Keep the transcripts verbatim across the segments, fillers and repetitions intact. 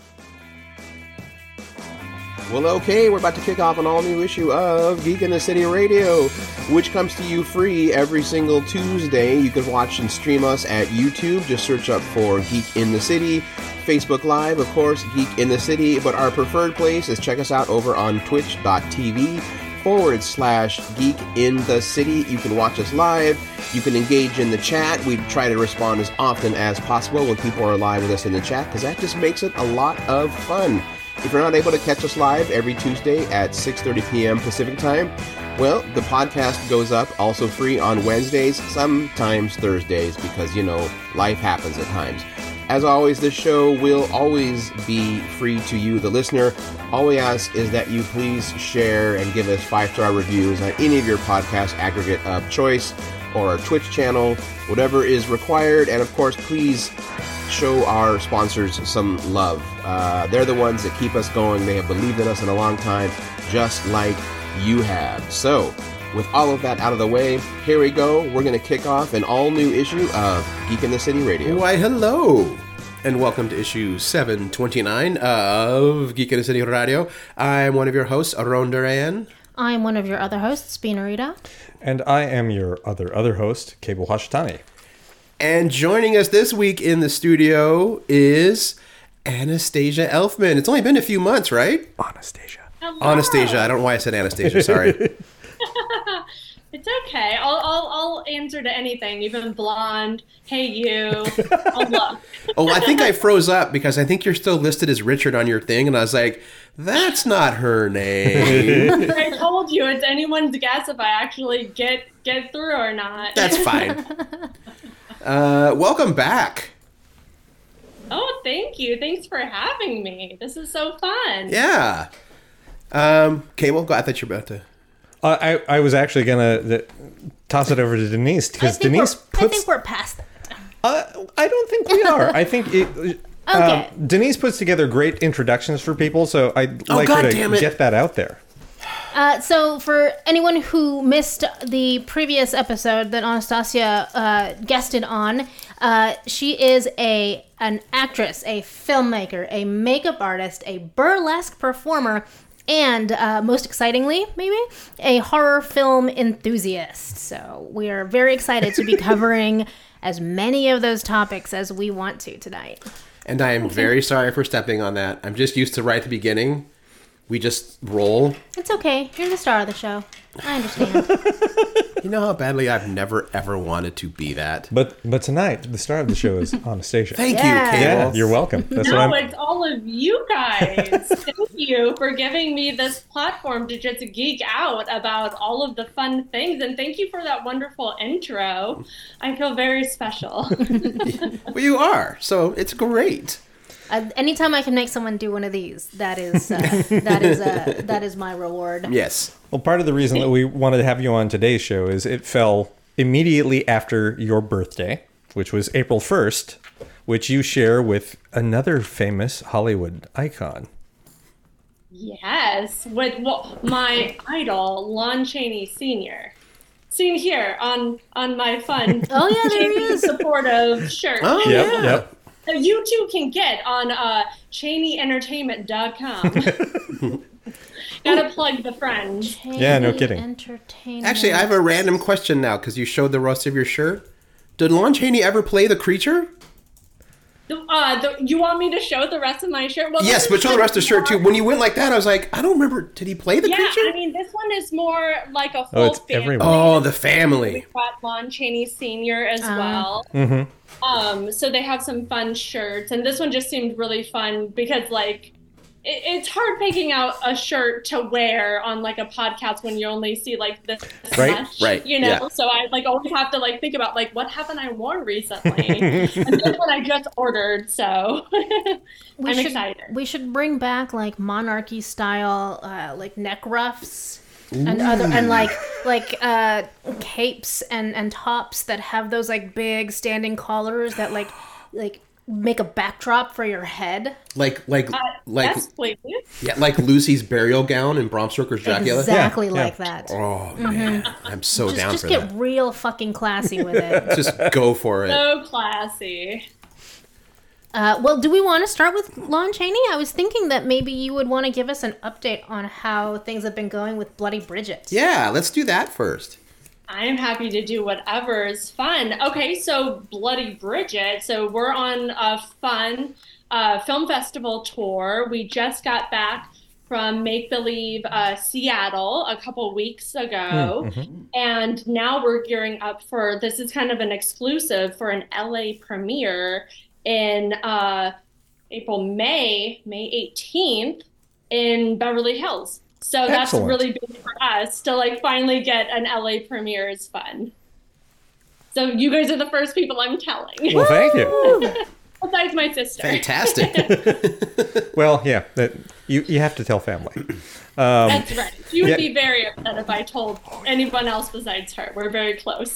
Well, okay, we're about to kick off an all-new issue of Geek in the City Radio, which comes to you free every single Tuesday. You can watch and stream us at YouTube. Just search up for Geek in the City. Facebook Live, of course, Geek in the City. But our preferred place is check us out over on twitch.tv forward slash Geek in the City. You can watch us live. You can engage in the chat. We try to respond as often as possible when people are live with us in the chat, because that just makes it a lot of fun. If you're not able to catch us live every Tuesday at six thirty p.m. Pacific Time, well, the podcast goes up also free on Wednesdays, sometimes Thursdays, because, you know, life happens at times. As always, this show will always be free to you, the listener. All we ask is that you please share and give us five-star reviews on any of your podcast aggregate of choice or our Twitch channel, whatever is required. And, of course, please show our sponsors some love. Uh, they're the ones that keep us going. They have believed in us in a long time, just like you have. So, with all of that out of the way, here we go. We're going to kick off an all-new issue of Geek in the City Radio. Why, hello, and welcome to issue seven twenty-nine of Geek in the City Radio. I'm one of your hosts, Aron Duran. I'm one of your other hosts, Spinarita. And I am your other other host, Cable Hashitani. And joining us this week in the studio is Anastasia Elfman. It's only been a few months, right? Anastasia. Hello. Anastasia. I don't know why I said Anastasia. Sorry. It's okay. I'll, I'll I'll answer to anything, even blonde. Hey, you. I'll look. Oh, I think I froze up because I think you're still listed as Richard on your thing, and I was like, that's not her name. I told you, it's anyone's guess if I actually get get through or not. That's fine. Uh, welcome back. Oh, thank you. Thanks for having me. This is so fun. Yeah. Um, Cable, go. I thought you were about to. Uh, I, I was actually going to toss it over to Denise, because Denise puts... I think we're past that. Uh, I don't think we are. I think it... Okay. Um, Denise puts together great introductions for people, so I'd Oh, like God her damn to it. get that out there. Uh, so for anyone who missed the previous episode that Anastasia uh, guested on, uh, she is a an actress, a filmmaker, a makeup artist, a burlesque performer, and uh, most excitingly, maybe, a horror film enthusiast. So we are very excited to be covering as many of those topics as we want to tonight. And I am very sorry for stepping on that. I'm just used to right at the beginning. We just roll. It's okay. You're the star of the show. I understand. You know how badly I've never, ever wanted to be that. But but tonight, the star of the show is Anastasia. Thank Yes. you, Cable. Yeah, you're welcome. That's No, what I'm... it's all of you guys. Thank you for giving me this platform to just geek out about all of the fun things. And thank you for that wonderful intro. I feel very special. Well, you are, so it's great. Uh, anytime I can make someone do one of these, that is uh, that is uh, that is my reward. Yes. Well, part of the reason that we wanted to have you on today's show is it fell immediately after your birthday, which was April first, which you share with another famous Hollywood icon. Yes, with well, my idol, Lon Chaney Senior Seen here on on my fun, Oh yeah, there he Chaney is. supportive shirt. Oh, Yep, yeah. yep. That you too can get on uh, Chaney Entertainment dot com. Gotta plug the friends. Yeah, no kidding. Entertainment. Actually, I have a random question now because you showed the rest of your shirt. Did Lon Chaney ever play the creature? Uh, the, you want me to show the rest of my shirt? Well, Yes, this but is show the rest of the shirt too. more- When you went like that, I was like, I don't remember. Did he play the Yeah, creature? I mean, this one is more like a full Oh, it's family. everyone. Oh, the family. We've got Lon Chaney Senior as Oh. well. Mm-hmm. Um, so they have some fun shirts, and this one just seemed really fun because, like, it, it's hard picking out a shirt to wear on like a podcast when you only see like this Right, much, right, you know. yeah. So I like always have to like think about like what haven't I worn recently, and this one I just ordered, so We I'm should, excited. We should bring back like monarchy style, uh, like neck ruffs and other and like like uh, capes and and tops that have those like big standing collars that like like make a backdrop for your head. Like, like, Uh, like, yes, please. yeah, like Lucy's burial gown in Bram Stoker's Dracula. Exactly Yeah, like yeah. that. Oh man, I'm so Just, down just for get that. real fucking classy with it. Just go for it. So classy. Uh, well, do we want to start with Lon Chaney? I was thinking that maybe you would want to give us an update on how things have been going with Bloody Bridget. Yeah, let's do that first. I'm happy to do whatever is fun. Okay, so Bloody Bridget. So we're on a fun uh, film festival tour. We just got back from Make Believe uh, Seattle a couple weeks ago. Mm-hmm. And now we're gearing up for, this is kind of an exclusive for an L A premiere in uh, April, May, May eighteenth in Beverly Hills. So that's Excellent. Really big for us to like finally get an L A premiere is fun. So you guys are the first people I'm telling. Well, thank you. Besides my sister. Fantastic. Well, yeah, that you you have to tell family. Um, That's right. She would yeah. be very upset if I told anyone else besides her. We're very close.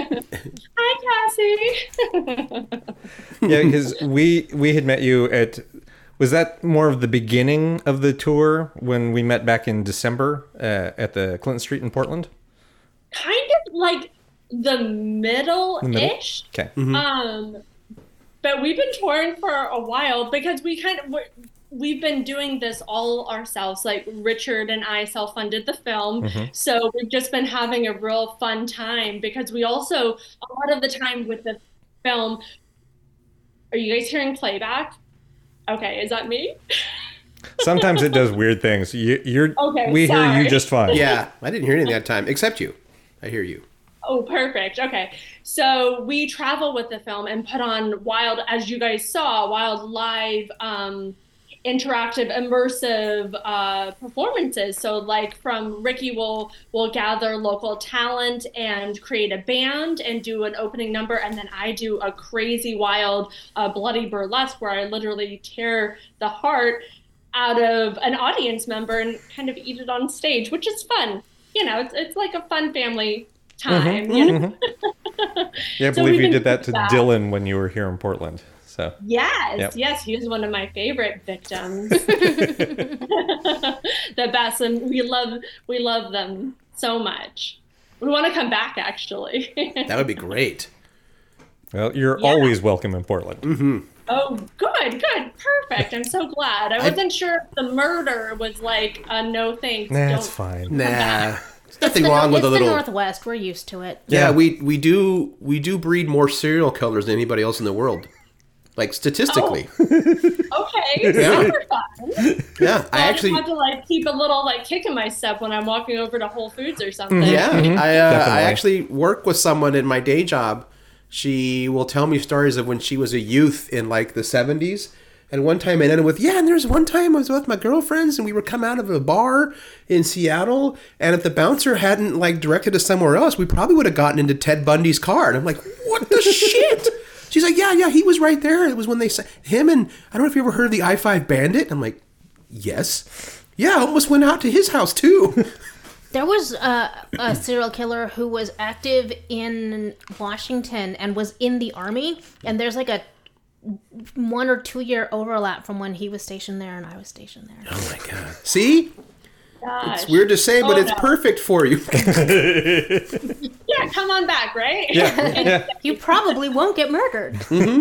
Hi, Cassie. Yeah, because we we had met you at. Was that more of the beginning of the tour when we met back in December uh, at the Clinton Street in Portland? Kind of like the middle-ish. Okay. Mm-hmm. Um, but we've been touring for a while because we kind of we've been doing this all ourselves. Like Richard and I self-funded the film, Mm-hmm. so we've just been having a real fun time because we also a lot of the time with the film. Are you guys hearing playback? Okay, is that me? Sometimes it does weird things. You, you're. Okay, we hear sorry. you just fine. Yeah, I didn't hear anything that time, except you. I hear you. Oh, perfect. Okay. So we travel with the film and put on wild, as you guys saw, wild live, um, interactive, immersive uh, performances. So like from Ricky will will gather local talent and create a band and do an opening number. And then I do a crazy, wild, uh, bloody burlesque where I literally tear the heart out of an audience member and kind of eat it on stage, which is fun. You know, it's, it's like a fun family time. Mm-hmm, you know? mm-hmm. Yeah, I So believe we've you been did that to doing that. Dylan when you were here in Portland. So Yes, Yep. yes, he was one of my favorite victims. The best, and we love we love them so much. We want to come back, actually. That would be great. well, you're Yeah. always welcome in Portland. Mm-hmm. Oh, good, good, perfect. I'm so glad. I wasn't sure if the murder was like a no thanks. Nah, don't- it's fine. Nah, there's nothing the, wrong with it's a little. the Northwest. We're used to it. Yeah, Yeah. we we do we do breed more serial killers than anybody else in the world, like statistically. Okay, Yeah. super fun. Yeah, I I actually. have to like keep a little like kick in my step when I'm walking over to Whole Foods or something. Yeah, I uh, I Definitely. actually work with someone in my day job. She will tell me stories of when she was a youth in like the seventies. And one time it ended with, yeah, and there's one time I was with my girlfriends and we were come out of a bar in Seattle, and if the bouncer hadn't like directed us somewhere else, we probably would have gotten into Ted Bundy's car. And I'm like, what the shit? She's like, yeah, yeah, he was right there. It was when they sa- him and I don't know if you ever heard of the I five Bandit. I'm like, yes. Yeah, I almost went out to his house too. There was a, a serial killer who was active in Washington and was in the army, and there's like a one or two year overlap from when he was stationed there and I was stationed there. Oh my god. See? Gosh. It's weird to say, but Oh, it's no. perfect for you. Yeah, come on back, right? Yeah, yeah. You probably won't get murdered.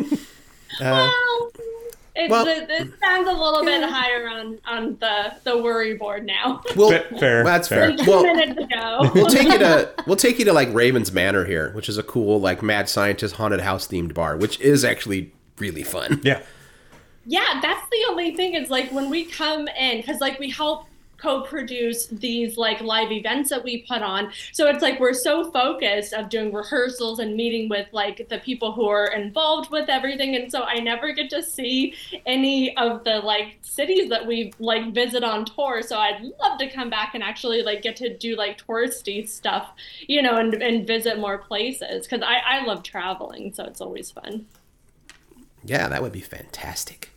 Well, it's, Well- it, it sounds a little bit higher on, on the, the worry board now. Well, Fa- fair, that's fair. fair. Two Well, minutes ago. we'll take you to we'll take you to like Raven's Manor here, which is a cool like mad scientist haunted house themed bar, which is actually really fun. Yeah. Yeah, that's the only thing is like when we come in, because like we help co-produce these like live events that we put on. So it's like we're so focused of doing rehearsals and meeting with like the people who are involved with everything. And so I never get to see any of the like cities that we like visit on tour. So I'd love to come back and actually like get to do like touristy stuff, you know, and, and visit more places because I, I love traveling. So it's always fun. Yeah, that would be fantastic.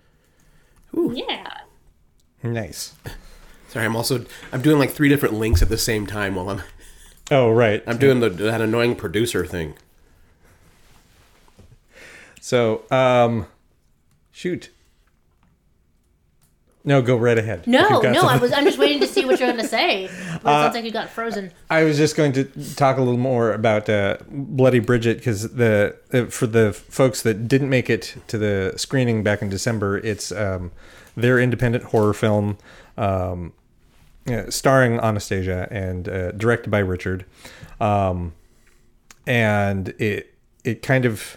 Yeah. Nice. Sorry, I'm also I'm doing like three different links at the same time while I'm Oh, right. I'm doing the that annoying producer thing. So, um, shoot. No, go right ahead. If No, you've got no, I something. was. I'm just waiting to see what you're going to say. it sounds like you got frozen. I was just going to talk a little more about uh, Bloody Bridget because the uh, for the folks that didn't make it to the screening back in December, it's um, their independent horror film um, uh, starring Anastasia and uh, directed by Richard, um, and it it kind of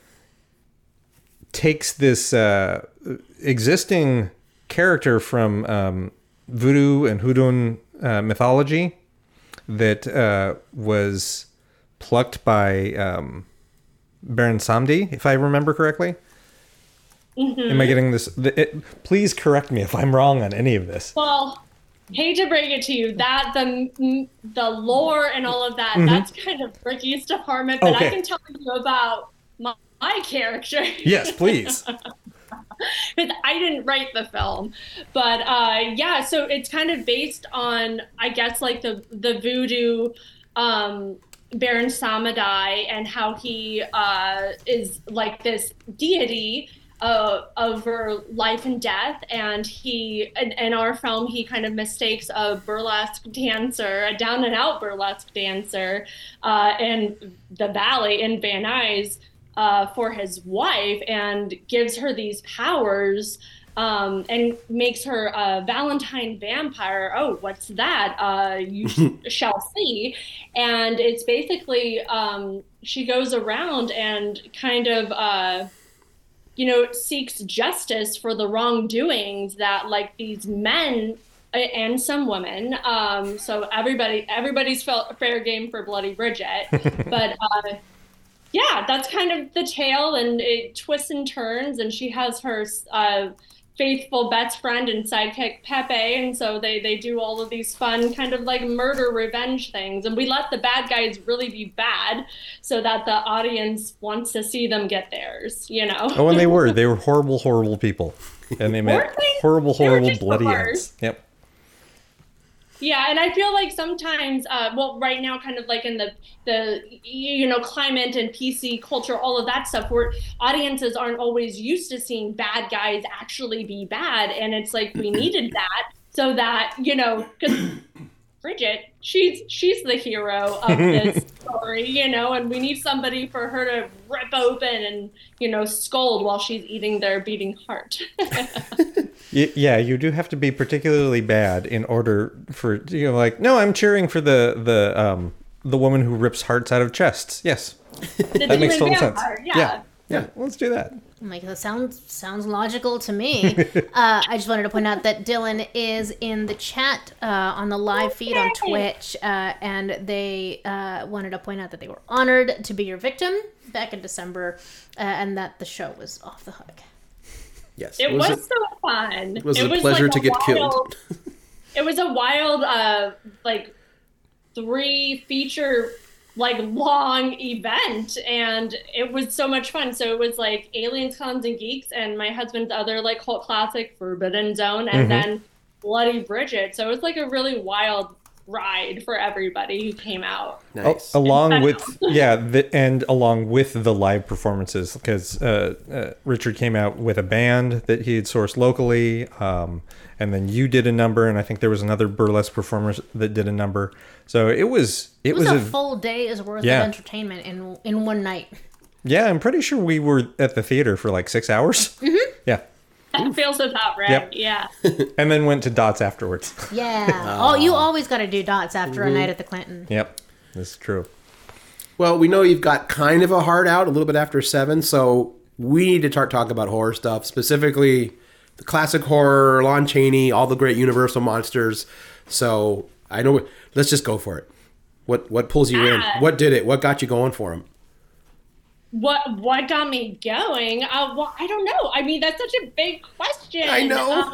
takes this uh, existing character from um, Voodoo and Hoodoo uh, mythology that uh, was plucked by um, Baron Samedi, if I remember correctly. Mm-hmm. Am I getting this? It, please correct me if I'm wrong on any of this. Well, hate to break it to you, that the the lore and all of that, mm-hmm. that's kind of Ricky's department, but okay. I can tell you about my, my character. Yes, please. Because I didn't write the film, but uh, yeah, so it's kind of based on, I guess, like the the voodoo um, Baron Samedi and how he uh, is like this deity uh, over life and death, and he in, in our film he kind of mistakes a burlesque dancer, a down and out burlesque dancer uh, in the valley in Van Nuys. Uh, for his wife and gives her these powers um, and makes her a Valentine vampire. Oh, what's that? Uh, you shall see. And it's basically um, she goes around and kind of, uh, you know, seeks justice for the wrongdoings that like these men and some women. Um, so everybody, everybody's felt fair game for Bloody Bridget, but. Uh, Yeah, that's kind of the tale, and it twists and turns, and she has her uh, faithful best friend and sidekick Pepe, and so they, they do all of these fun kind of like murder revenge things, and we let the bad guys really be bad so that the audience wants to see them get theirs, you know? Oh, and they were. They were horrible, horrible people, and they met horrible, horrible, bloody ends. Yep. Yeah, and I feel like sometimes, uh, well, right now, kind of like in the, the you know, climate and P C culture, all of that stuff, where audiences aren't always used to seeing bad guys actually be bad. And it's like we needed that so that, you know, because Bridget, she's she's the hero of this story, you know, and we need somebody for her to rip open and, you know, scold while she's eating their beating heart. Yeah, you do have to be particularly bad in order for, you know, like, no, I'm cheering for the the um the woman who rips hearts out of chests. Yes, that makes total sense. Yeah. yeah, yeah, let's do that. Like, that sounds sounds logical to me. uh, I just wanted to point out that Dylan is in the chat uh, on the live feed on Twitch, uh, and they uh, wanted to point out that they were honored to be your victim back in December, uh, and that the show was off the hook. Yes, it was, was it, so fun. It was it a was pleasure like a to get wild, killed. It was a wild, uh, like three feature, like long event, and it was so much fun. So it was like Aliens, Clowns, and Geeks, and my husband's other like cult classic, Forbidden Zone, and mm-hmm. then Bloody Bridget. So it was like a really wild ride for everybody who came out. Nice. Along with yeah, the, and along with the live performances, because uh, uh, Richard came out with a band that he had sourced locally, um, and then you did a number, and I think there was another burlesque performer that did a number. So it was it, it was, was a, a full day's worth yeah. of entertainment in in one night. Yeah, I'm pretty sure we were at the theater for like six hours. Mm-hmm. Yeah. That feels about right. Yep. Yeah. And then went to Dots afterwards. Yeah. Oh, you always got to do Dots after mm-hmm. a night at the Clinton. Yep. That's true. Well, we know you've got kind of a heart out a little bit after seven, so we need to start talking about horror stuff, specifically the classic horror, Lon Chaney, all the great Universal monsters. So I know. Let's just go for it. What what pulls you ah. in? What did it? What got you going for them? What what got me going? Uh, well, I don't know. I mean, that's such a big question. I know. Um,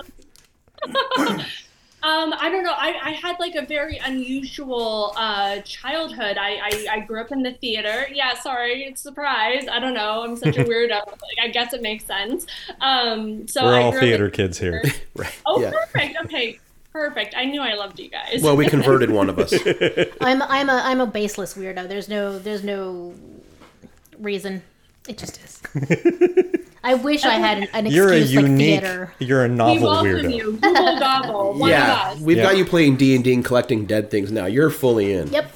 um, I don't know. I, I had like a very unusual uh, childhood. I, I, I grew up in the theater. Yeah, sorry, it's a surprise. I don't know. I'm such a weirdo. I guess it makes sense. Um, so We're I all grew theater up kids here. Right. Oh, yeah. perfect. Okay. Perfect. I knew I loved you guys. Well, we converted one of us. I'm I'm a I'm a baseless weirdo. There's no there's no reason. It just is. I wish I had an, an You're a excuse like unique. theater. You're a We novel welcome weirdo. you. Google Gobble. One Yeah, of us. we've Yeah. got you playing D and D and collecting dead things now. You're fully in. Yep.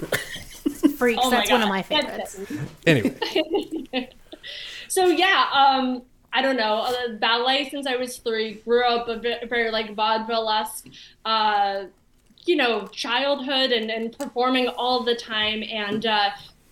Freaks. Oh my That's one of God. my That's favorites. it. Anyway, So yeah, um, I don't know. Uh, ballet since I was three. Grew up a bit, very like vaudeville-esque, uh, you know, childhood and, and performing all the time. And uh,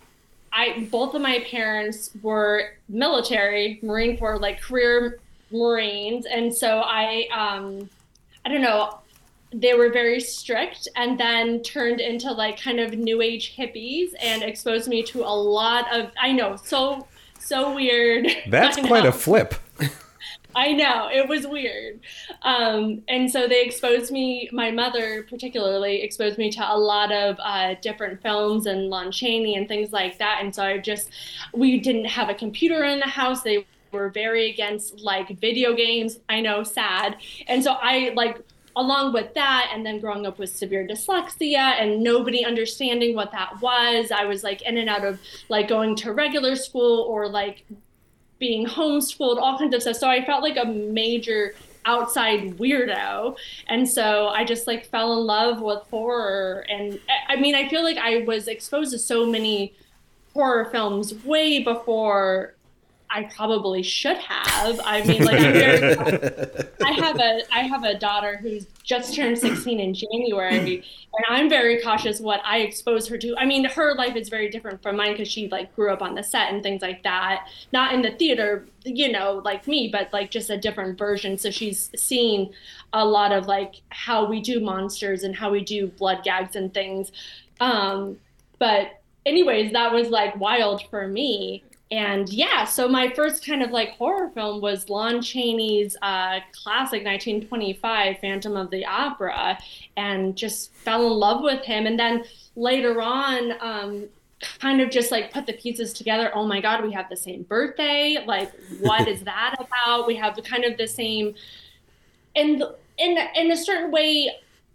I both of my parents were military, Marine Corps, like career Marines, and so I, um, I don't know. They were very strict and then turned into like kind of new age hippies and exposed me to a lot of, I know, so, so weird. that's I quite know. a flip. I know, it was weird. Um, and so they exposed me, my mother particularly exposed me to a lot of uh, different films and Lon Chaney and things like that. And so I just, we didn't have a computer in the house. They were very against like video games. I know, sad. And so I like, along with that, and then growing up with severe dyslexia and nobody understanding what that was, I was like in and out of like going to regular school or like being homeschooled, all kinds of stuff. So I felt like a major outside weirdo. And so I just like fell in love with horror. And I mean, I feel like I was exposed to so many horror films way before I probably should have. I mean, like, I'm very, I have a, I have a daughter who's just turned sixteen in January, and I'm very cautious what I expose her to. I mean, her life is very different from mine because she like grew up on the set and things like that, not in the theater, you know, like me, but like just a different version. So she's seen a lot of like how we do monsters and how we do blood gags and things. Um, but anyways, that was like wild for me. And yeah, so my first kind of like horror film was Lon Chaney's uh, classic nineteen twenty-five Phantom of the Opera, and just fell in love with him. And then later on, um, kind of just like put the pieces together. Oh my God, we have the same birthday. Like, what is that about? We have kind of the same, in in in a certain way,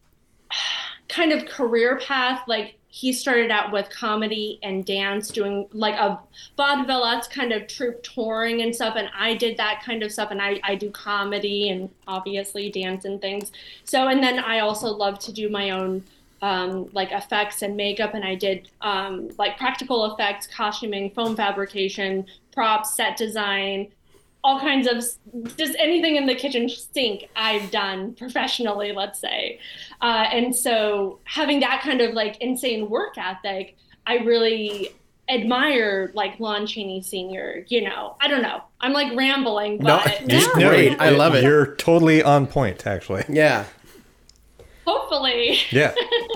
kind of career path. Like, he started out with comedy and dance, doing like a vaudeville kind of troupe touring and stuff. And I did that kind of stuff. And I, I do comedy and obviously dance and things. So, and then I also love to do my own um, like effects and makeup. And I did um, like practical effects, costuming, foam fabrication, props, set design, all kinds of just anything in the kitchen sink I've done professionally, let's say. Uh, and so having that kind of like insane work ethic, I really admire like Lon Chaney Senior, you know, I don't know. I'm like rambling, No, but it's great. I love it. You're totally on point, actually. Yeah. hopefully. Yeah.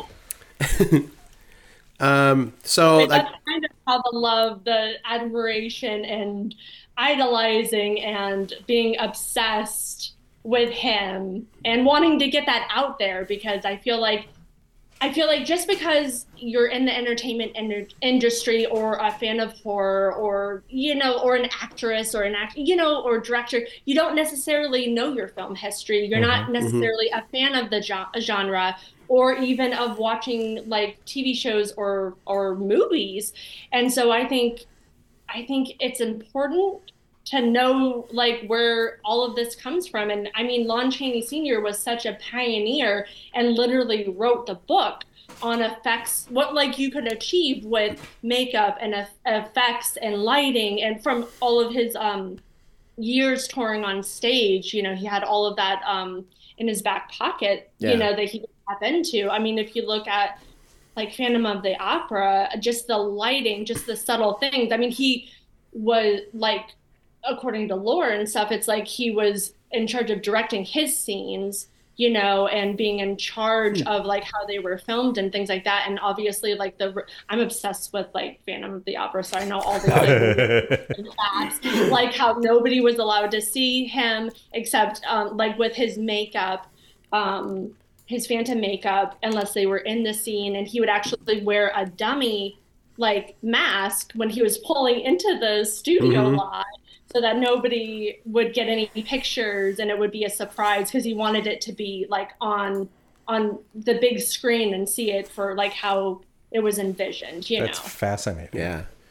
Um, so That's like, kind of how the love, the admiration and idolizing and being obsessed with him and wanting to get that out there, because I feel like I feel like just because you're in the entertainment in- industry or a fan of horror or, you know, or an actress or an act, you know, or director, you don't necessarily know your film history. You're not necessarily a fan of the jo- genre or even of watching like T V shows or, or movies. And so I think, I think it's important to know like where all of this comes from. And I mean, Lon Chaney Senior was such a pioneer and literally wrote the book on effects, what like you could achieve with makeup and eff- effects and lighting, and from all of his um, years touring on stage, you know, he had all of that um, in his back pocket, Yeah. you know, that he could tap into. I mean, if you look at like Phantom of the Opera, just the lighting, just the subtle things. I mean, he was like, according to lore and stuff, it's like he was in charge of directing his scenes, you know, and being in charge of like how they were filmed and things like that. And obviously like the, I'm obsessed with like Phantom of the Opera, so I know all the like, facts, like how nobody was allowed to see him except um, like with his makeup, um, his Phantom makeup, unless they were in the scene, and he would actually wear a dummy like mask when he was pulling into the studio Mhm. lot, so that nobody would get any pictures and it would be a surprise, because he wanted it to be like on on the big screen and see it for like how it was envisioned, you That's know. fascinating. yeah.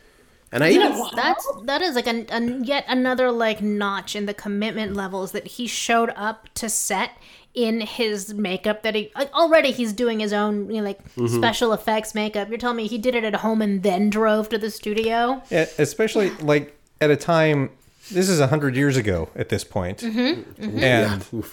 And I even That's, that's that is like a, a yet another like notch in the commitment levels that he showed up to set in his makeup. That he like, already he's doing his own you know, like Mm-hmm. special effects makeup. You're telling me he did it at home and then drove to the studio? Yeah, especially like at a time. This is a hundred years ago at this point, Mm-hmm. and Oof.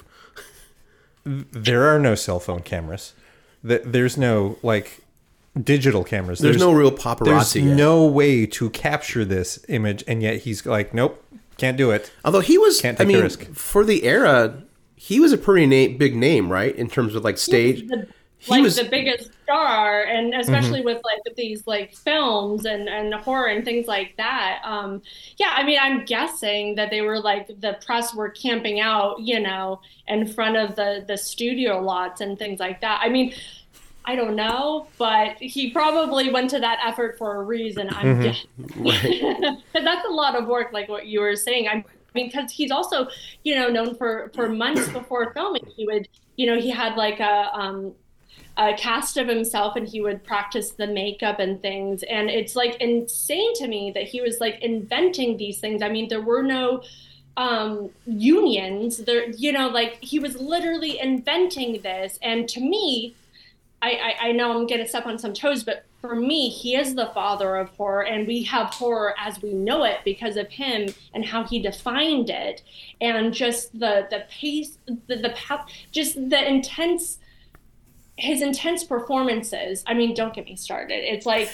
there are no cell phone cameras. Th- There's no like digital cameras. There's, no real paparazzi. There's yet. no way to capture this image, and yet he's like, nope, can't do it. Although he was, Can't I take the mean, risk. for the era, he was a pretty na- big name, right? In terms of like stage. The, He like was- the biggest star, and especially with like these like films and and horror and things like that. Um, yeah, I mean, I'm guessing that they were like the press were camping out, you know, in front of the the studio lots and things like that. I mean, I don't know, but he probably went to that effort for a reason. I'm guessing. Right. But that's a lot of work, like what you were saying. I mean, because he's also, you know, known for for months before filming, he would, you know, he had like a um a cast of himself, and he would practice the makeup and things. And it's like insane to me that he was like inventing these things. I mean, there were no um unions there, you know, like he was literally inventing this. And to me, I, I, I know I'm going to step on some toes, but for me, he is the father of horror, and we have horror as we know it because of him and how he defined it, and just the the pace, the the pa- just the intense, his intense performances. I mean, don't get me started. It's like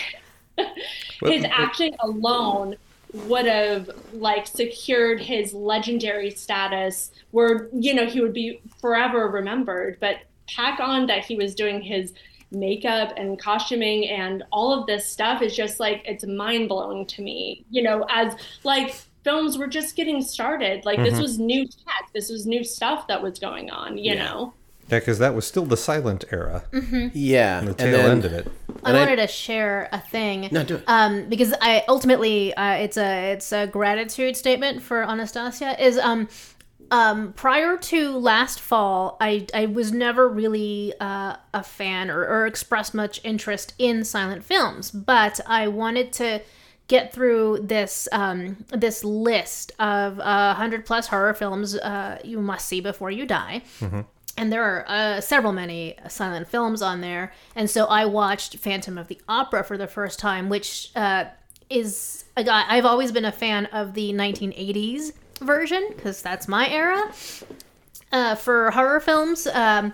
his acting alone would have like secured his legendary status, where you know he would be forever remembered. But pack on that he was doing his makeup and costuming and all of this stuff is just like, it's mind-blowing to me, you know, as like films were just getting started. Like this was new tech, this was new stuff that was going on, you Yeah. know. Yeah, because that was still the silent era, Yeah. the and tail then- end of it. I And I- wanted to share a thing. No, do it. Um, because I ultimately, uh, it's a it's a gratitude statement for Anastasia. Is um, um, prior to last fall, I I was never really uh, a fan or, or expressed much interest in silent films, but I wanted to get through this um this list of uh, hundred plus horror films uh, you must see before you die. And there are uh, several many silent films on there. And so I watched Phantom of the Opera for the first time, which uh, is, a guy, I've always been a fan of the nineteen eighties version, because that's my era uh, for horror films. Um,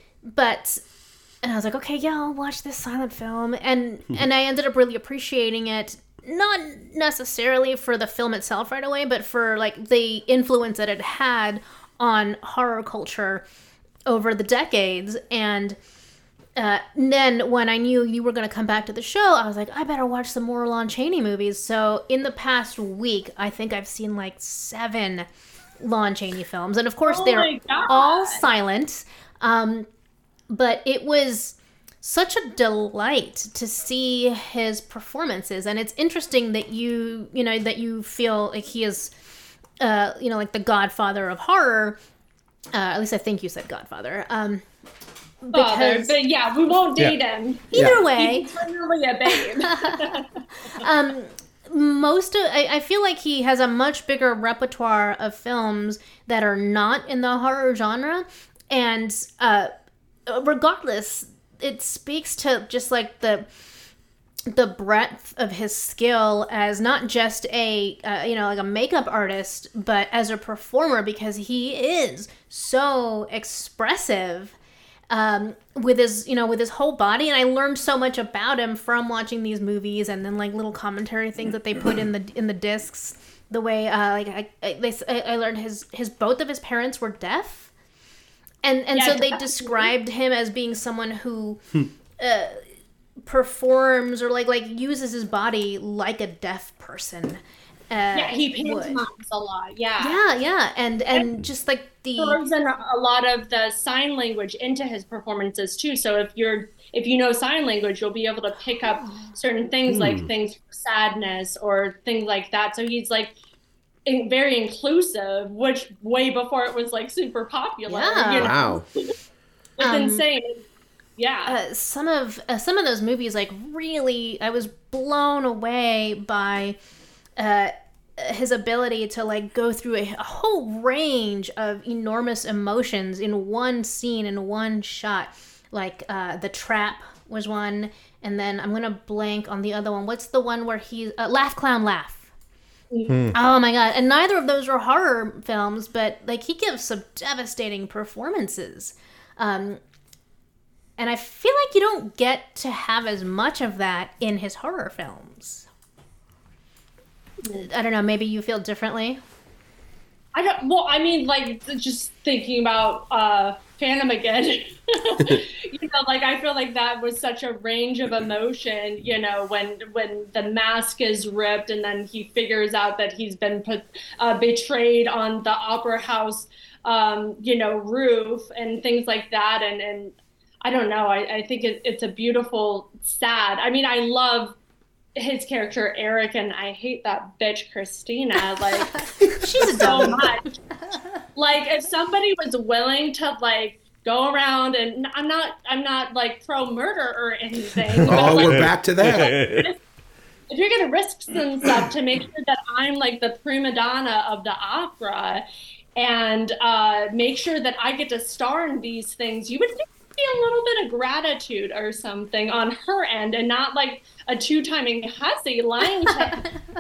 but, and I was like, okay, yeah, I'll watch this silent film. And, and I ended up really appreciating it. Not necessarily for the film itself right away, but for like the influence that it had on horror culture over the decades. And uh, then when I knew you were going to come back to the show, I was like, I better watch some more Lon Chaney movies. So in the past week, I think I've seen like seven Lon Chaney films. And of course, Oh they're my God. all silent. Um, but it was such a delight to see his performances. And it's interesting that you, you know, that you feel like he is, uh, you know, like the godfather of horror. Uh, at least I think you said Godfather. Um, Father, because but yeah, we won't date him. either Yeah. way, He's literally a babe. um, most of I, I feel like he has a much bigger repertoire of films that are not in the horror genre, and uh, regardless, it speaks to just like the the breadth of his skill as not just a uh, you know like a makeup artist, but as a performer, because he is so expressive um, with his you know with his whole body. And I learned so much about him from watching these movies, and then like little commentary things that they put in the in the discs. The way uh, like I I, they, I learned his his both of his parents were deaf, and and Yeah, so they definitely. described him as being someone who. uh, performs or like like uses his body like a deaf person. Uh, Yeah, he would. pantomimes a lot. Yeah. Yeah, yeah, and and just like the throws in a a lot of the sign language into his performances too. So if you're if you know sign language, you'll be able to pick up certain things like things sadness or things like that. So he's like in, very inclusive, which way before it was like super popular. Yeah. You know? Wow. It's Um, insane. Yeah. uh, some of uh, some of those movies like really I was blown away by uh, his ability to like go through a, a whole range of enormous emotions in one scene, in one shot. Like uh, The Trap was one, and then I'm gonna blank on the other one. What's the one where he uh, Laugh Clown Laugh? Hmm. Oh my god! And neither of those are horror films, but like he gives some devastating performances. Um, And I feel like you don't get to have as much of that in his horror films. I don't know, maybe you feel differently? I don't, well, I mean, like, just thinking about uh, Phantom again, you know, like, I feel like that was such a range of emotion, you know, when when the mask is ripped and then he figures out that he's been put, uh, betrayed on the opera house, um, you know, roof and things like that. And, and I don't know, I, I think it, it's a beautiful, sad, I mean, I love his character Eric, and I hate that bitch Christina, like, she's so much. Like, if somebody was willing to, like, go around, and I'm not, I'm not, like, pro-murder or anything. Oh, but, like, we're back to that. If you're going to risk some stuff to make sure that I'm, like, the prima donna of the opera, and uh, make sure that I get to star in these things, you would think be a little bit of gratitude or something on her end, and not like a two-timing hussy lying to him.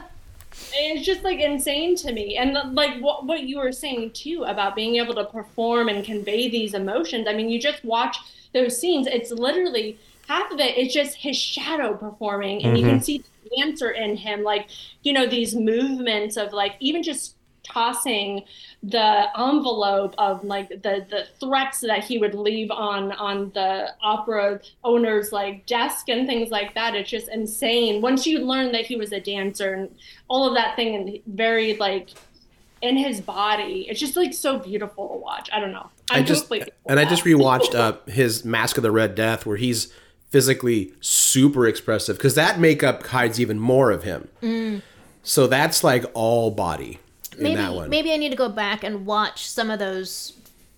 It's just like insane to me. And like what what you were saying too about being able to perform and convey these emotions. I mean, you just watch those scenes. It's literally half of it is just his shadow performing, and mm-hmm. you can see the dancer in him, like, you know, these movements of like even just tossing the envelope of like the the threats that he would leave on on the opera owner's like desk and things like that. It's just insane once you learn that he was a dancer and all of that thing, and very like in his body. It's just like so beautiful to watch. I don't know. I'm I just totally and I just rewatched uh, his Mask of the Red Death, where he's physically super expressive, because that makeup hides even more of him. Mm. So that's like all body. Maybe, in that one. Maybe I need to go back and watch some of those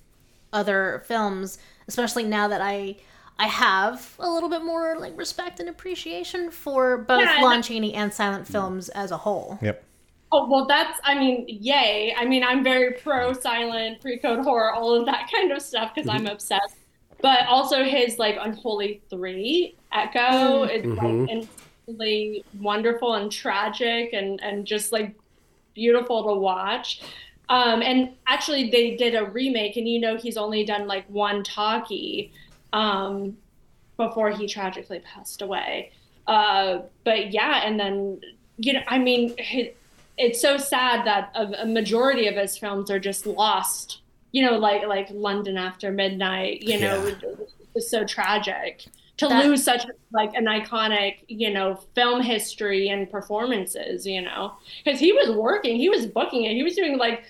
other films, especially now that I I have a little bit more like respect and appreciation for both yeah, Lon Chaney and silent films as a whole. Yep. Oh, well, that's, I mean, yay. I mean, I'm very pro-silent, pre-code horror, all of that kind of stuff, because mm-hmm. I'm obsessed. But also his, like, Unholy Three, Echo, mm-hmm. is, like, instantly wonderful and tragic and, and just, like, beautiful to watch. Um, and actually they did a remake, and you know he's only done like one talkie um, before he tragically passed away. Uh, but yeah, and then, you know, I mean, it, it's so sad that a, a majority of his films are just lost, you know, like like London After Midnight, you know, yeah. it, it's so tragic. To that, lose such like an iconic, you know, film history and performances, you know, because he was working, he was booking it, he was doing like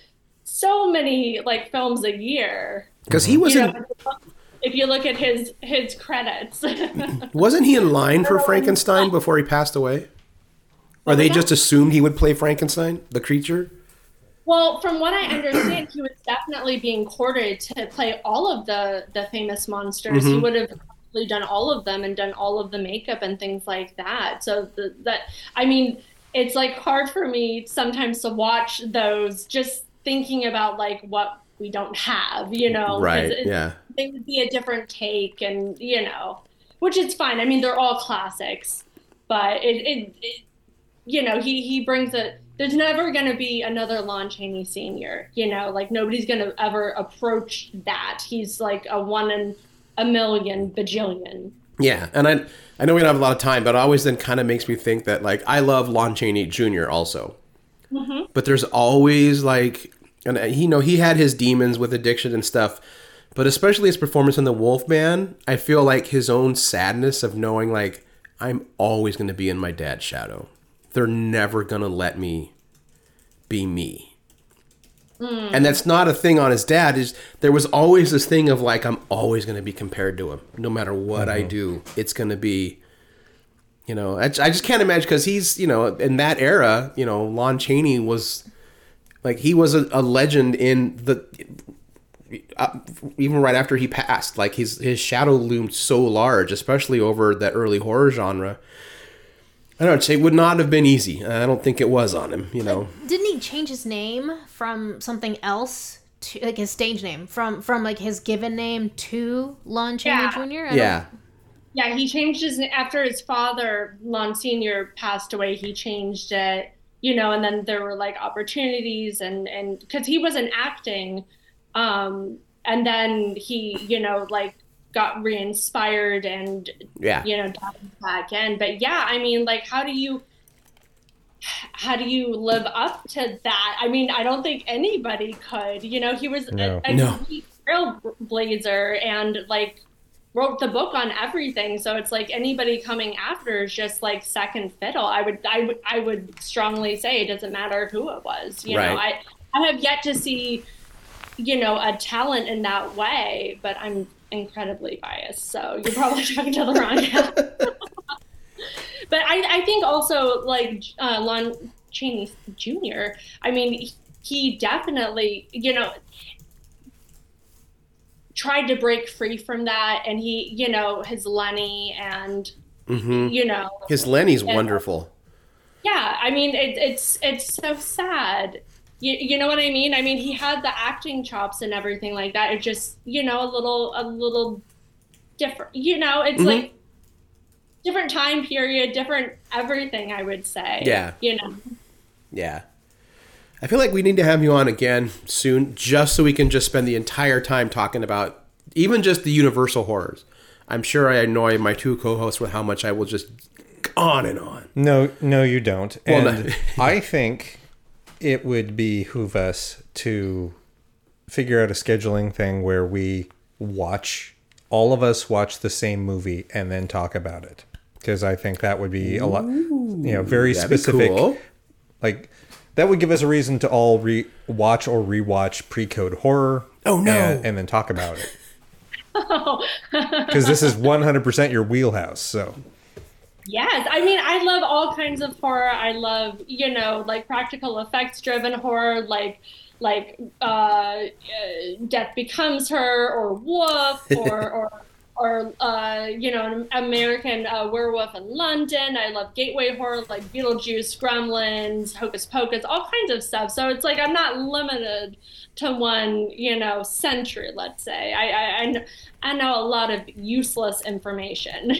so many like films a year. Because he was you in. Know, if you look at his his credits, wasn't he in line for Frankenstein before he passed away? Or they just assumed he would play Frankenstein, the creature? Well, from what I understand, he was definitely being courted to play all of the the famous monsters. Mm-hmm. He would have done all of them and done all of the makeup and things like that. So the, that, I mean, it's like hard for me sometimes to watch those just thinking about like what we don't have, you know, right. Yeah. It would be a different take, and, you know, which is fine. I mean, they're all classics, but it, it, it you know, he, he brings it. There's never going to be another Lon Chaney Senior, you know, like nobody's going to ever approach that. He's like a one in a million bajillion. Yeah, and I I know we don't have a lot of time, but it always then kind of makes me think that, like, I love Lon Chaney Junior also. Mm-hmm. But there's always, like, and he, you know, he had his demons with addiction and stuff, but especially his performance in The Wolfman, I feel like his own sadness of knowing, like, I'm always going to be in my dad's shadow. They're never going to let me be me. Mm. And that's not a thing on his dad. Is there was always this thing of like, I'm always going to be compared to him. No matter what mm-hmm. I do, it's going to be, you know, I, I just can't imagine, because he's, you know, in that era, you know, Lon Chaney was like, he was a, a legend in the, uh, even right after he passed, like his, his shadow loomed so large, especially over that early horror genre. I don't know. It would not have been easy. I don't think it was on him. You know. Didn't he change his name from something else to like his stage name from from like his given name to Lon Chaney Yeah. Junior? I Yeah. don't- Yeah, he changed his after his father, Lon Senior passed away. He changed it, you know, and then there were like opportunities and and because he wasn't acting, um, and then he, you know, like got re-inspired and Yeah. you know dived back in. But yeah, I mean, like, how do you how do you live up to that? I mean, I don't think anybody could. You know, he was No. a, a No. complete trailblazer and like wrote the book on everything. So it's like anybody coming after is just like second fiddle. I would, I would, I would strongly say it doesn't matter who it was. You know, Right. I, I have yet to see, you know, a talent in that way, but I'm incredibly biased. So you're probably talking to the wrong guy. But I, I think also like uh, Lon Chaney Junior, I mean, he definitely, you know, tried to break free from that, and he, you know, his Lenny and, Mm-hmm. you know, His Lenny's and- wonderful. yeah, I mean, it, it's it's so sad. You, you know what I mean? I mean, he had the acting chops and everything like that. It just, you know, a little a little different. You know, it's Mhm. like different time period, different everything. I would say. Yeah. You know. Yeah. I feel like we need to have you on again soon, just so we can just spend the entire time talking about even just the Universal horrors. I'm sure I annoy my two co-hosts with how much I will just on and on. No, no, you don't. Well, And no. I think it would behoove us to figure out a scheduling thing where we watch, all of us watch the same movie and then talk about it. Because I think that would be a lot, you know, very That'd be specific. cool. Like, that would give us a reason to all re watch or rewatch pre-code horror. Oh, no. And, and then talk about it. Because this is one hundred percent your wheelhouse. So Yes, I mean, I love all kinds of horror. I love, you know, like practical effects driven horror, like like uh, uh, Death Becomes Her or Wolf or or or uh, you know, an American uh, Werewolf in London. I love gateway horror like Beetlejuice, Gremlins, Hocus Pocus, all kinds of stuff. So it's like I'm not limited to one, you know, century. Let's say I I, I, kn- I know a lot of useless information.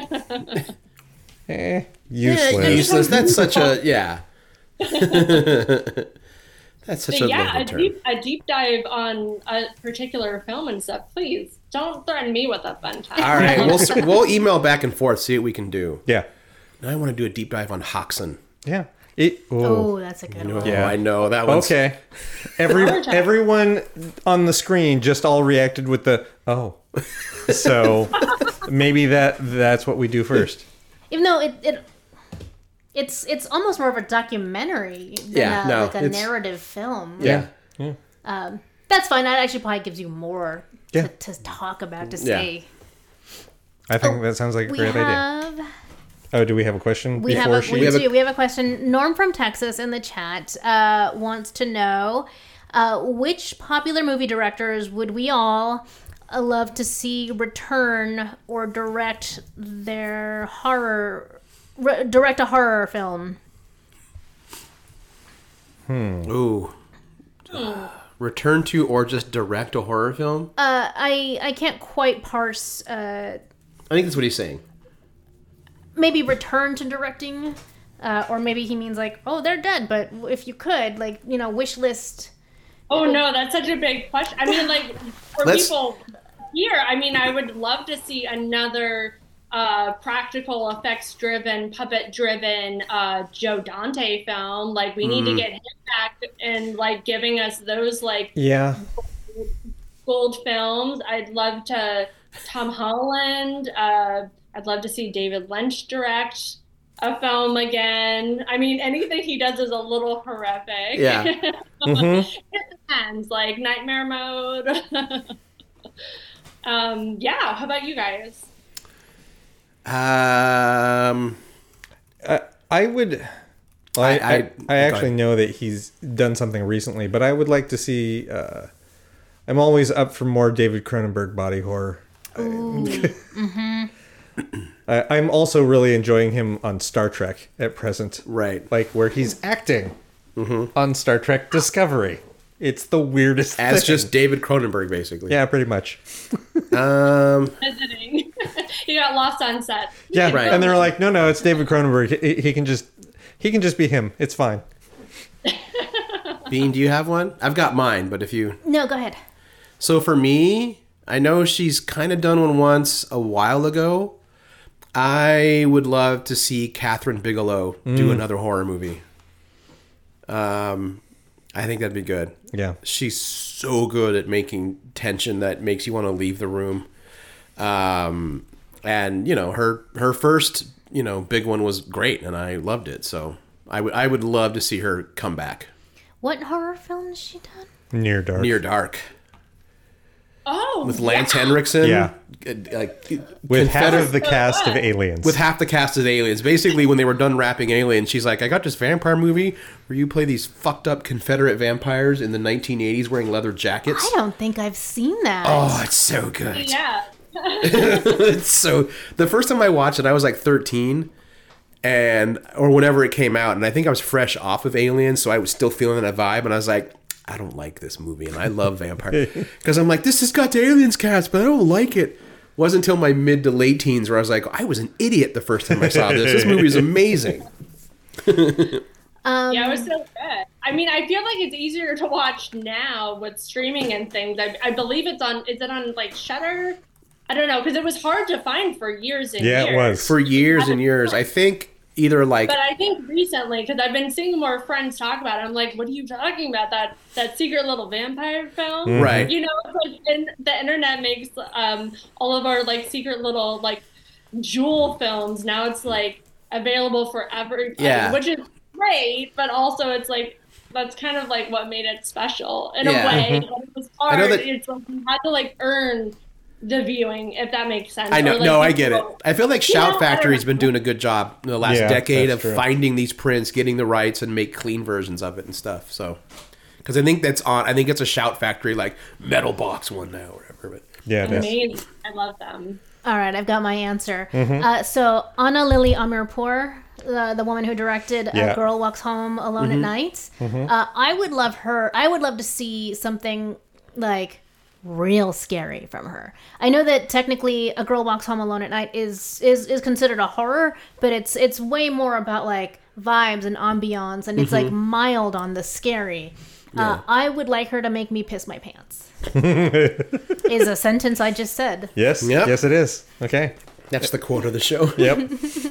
eh, Yeah, useless. useless. That's such a yeah. That's such But a yeah, lovely a term. deep, a deep dive on a particular film and stuff. Please don't threaten me with a fun time. All right, we'll s- we'll email back and forth, see what we can do. Yeah. Now I want to do a deep dive on Hoxton. Yeah. It, Oh, that's a good one. Oh, Yeah. I know that one's okay. Every everyone on the screen just all reacted with the oh. So maybe that that's what we do first. Even though it, it it's it's almost more of a documentary than Yeah, a, no, like a it's- narrative film. Yeah. Um, that's fine. That actually probably gives you more Yeah. to, to talk about to Yeah. say. I think that sounds like a We great idea. have Oh, do we have a question we have before a, she? we, We have a- do we have a question. Norm from Texas in the chat uh, wants to know uh, which popular movie directors would we all uh, love to see return or direct their horror re- direct a horror film. Ooh. Return to or just direct a horror film? Uh, I I can't quite parse. Uh, I think that's what he's saying. maybe return to directing, uh, or maybe he means like, oh, they're dead. But if you could, like, you know, wish list. Oh no, that's such a big question. I mean, like for Let's- people here, I mean, I would love to see another uh, practical effects driven, puppet driven uh, Joe Dante film. Like we need to get him back and like giving us those like Yeah. gold films. I'd love to Tom Holland. Uh, I'd love to see David Lynch direct a film again. I mean, anything he does is a little horrific. Yeah. Mhm. It depends, like Nightmare Mode. um, yeah. How about you guys? Um, I, I would. Well, I, I- I, I- I, go actually ahead. know that he's done something recently, but I would like to see. Uh, I'm always up for more David Cronenberg body horror. I, Uh, I'm also really enjoying him on Star Trek at present. Right. Like where he's acting on Star Trek Discovery. It's the weirdest As thing. just David Cronenberg, basically. Yeah, pretty much. Um, Visiting. He got lost on set. Yeah, Right. and they're like, no, no, it's David Cronenberg. He, he can just, he can just be him. It's fine. Bean, do you have one? I've got mine, but if you... No, go ahead. So for me, I know she's kind of done one once a while ago. I would love to see Catherine Bigelow do another horror movie. Um, I think that'd be good. Yeah. She's so good at making tension that makes you want to leave the room. Um, and you know, her her first you know big one was great, and I loved it. So I would I would love to see her come back. What horror film has she done? Near Dark. Near Dark Oh, with Lance yeah. Henriksen. Yeah. uh, like With half Confederate- of the cast of Aliens. with half the cast of Aliens. Basically, when they were done wrapping Aliens, she's like, I got this vampire movie where you play these fucked up Confederate vampires in the nineteen eighties wearing leather jackets. I don't think I've seen that. Oh, it's so good. Yeah. It's so... The first time I watched it, I was like thirteen, and or whenever it came out, and I think I was fresh off of Aliens, so I was still feeling that vibe, and I was like, I don't like this movie, and I love vampire. Because I'm like, this has got the Aliens cast, but I don't like it. Wasn't until my mid to late teens where I was like, I was an idiot the first time I saw this. This movie is amazing. Um, Yeah, it was so good. I mean, I feel like it's easier to watch now with streaming and things. I, I believe it's on, is it on like Shudder? I don't know, because it was hard to find for years and Yeah, years. it was. For years and years. I think either like... But I think recently, because I've been seeing more friends talk about it, I'm like, what are you talking about? That that secret little vampire film? Right. You know, it's like in, the internet makes um, all of our like secret little like jewel films. Now it's like available for every, Yeah. which is great, but also it's like, that's kind of like what made it special in Yeah. a way. But it was hard. know that- It's like you had to like earn the viewing, if that makes sense. I know, Or, like, no, I you get it. know, I feel like You know, Shout I Factory's don't been know. doing a good job in the last Yeah, decade of that's true. finding these prints, getting the rights, and make clean versions of it and stuff. So, because I think that's on. I think it's a Shout Factory like metal box one now, or whatever. But Yeah, it is. Amazing. I love them. All right, I've got my answer. Mm-hmm. Uh, so Anna Lily Amirpour, the, the woman who directed Yeah. A Girl Walks Home Alone at Night, uh, I would love her. I would love to see something like real scary from her. I know that technically A Girl Walks Home Alone at Night is is is considered a horror, but it's it's way more about like vibes and ambiance, and it's like mild on the scary. Uh, I would like her to make me piss my pants. Is a sentence I just said. Yes. Yep. Yes, it is. Okay. that's the quote of the show. Yep.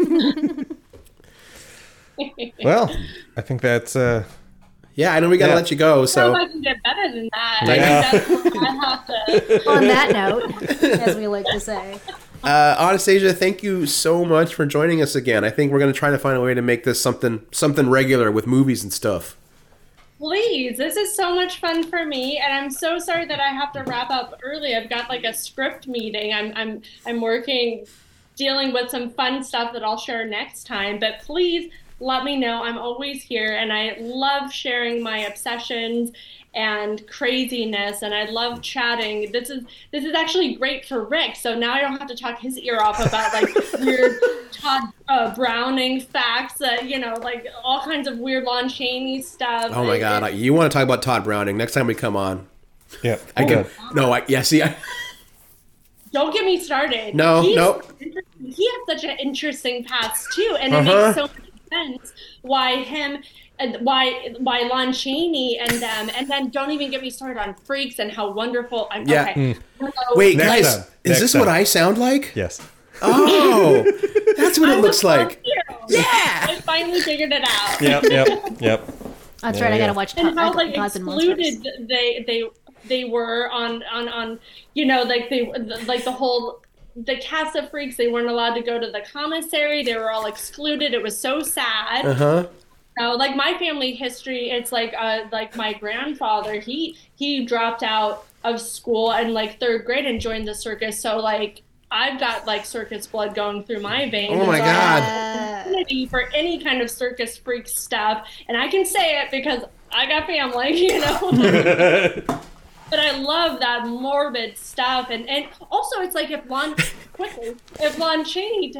Well, I think that's uh Yeah, I know we gotta Yeah. let you go. I So I can get better than that. Yeah. I, think that's what I have to. On that note, as we like to say. Uh, Anastasia, thank you so much for joining us again. I think we're going to try to find a way to make this something something regular with movies and stuff. Please, this is so much fun for me, and I'm so sorry that I have to wrap up early. I've got like a script meeting. I'm I'm I'm working, dealing with some fun stuff that I'll share next time. But please let me know. I'm always here, and I love sharing my obsessions and craziness, and I love chatting. This is this is actually great for Rick, so now I don't have to talk his ear off about like weird Todd uh, Browning facts, that you know, like all kinds of weird Lon Chaney stuff. Oh my It- God, it- you want to talk about Todd Browning next time we come on? yeah. I good. can. No, I yeah. See, I, Don't get me started. No, He's- no. He has such an interesting past too, and it Uh-huh. makes so much sense why him, and why why Lon Chaney and them, and then don't even get me started on Freaks and how wonderful. I'm Yeah. okay. So- wait, Next guys, time. is Next this time. what I sound like? Yes. Oh, that's what I it looks love like. you. Yeah. I finally figured it out. Yep. Yep. Yep. That's Yeah, right. I yeah. gotta watch And how Go- like Gods and Monsters. excluded they they they were on on on you know like they like the whole the cast of Freaks, they weren't allowed to go to the commissary. They were all excluded. It was so sad. Uh huh. So, like my family history, it's like uh like my grandfather, he he dropped out of school in like third grade and joined the circus. So like I've got like circus blood going through my veins. Oh my And so I have Uh, affinity for any kind of circus freak stuff, and I can say it because I got family, you know. But I love that morbid stuff, and and also it's like if Lon quickly if Lon Chaney didn't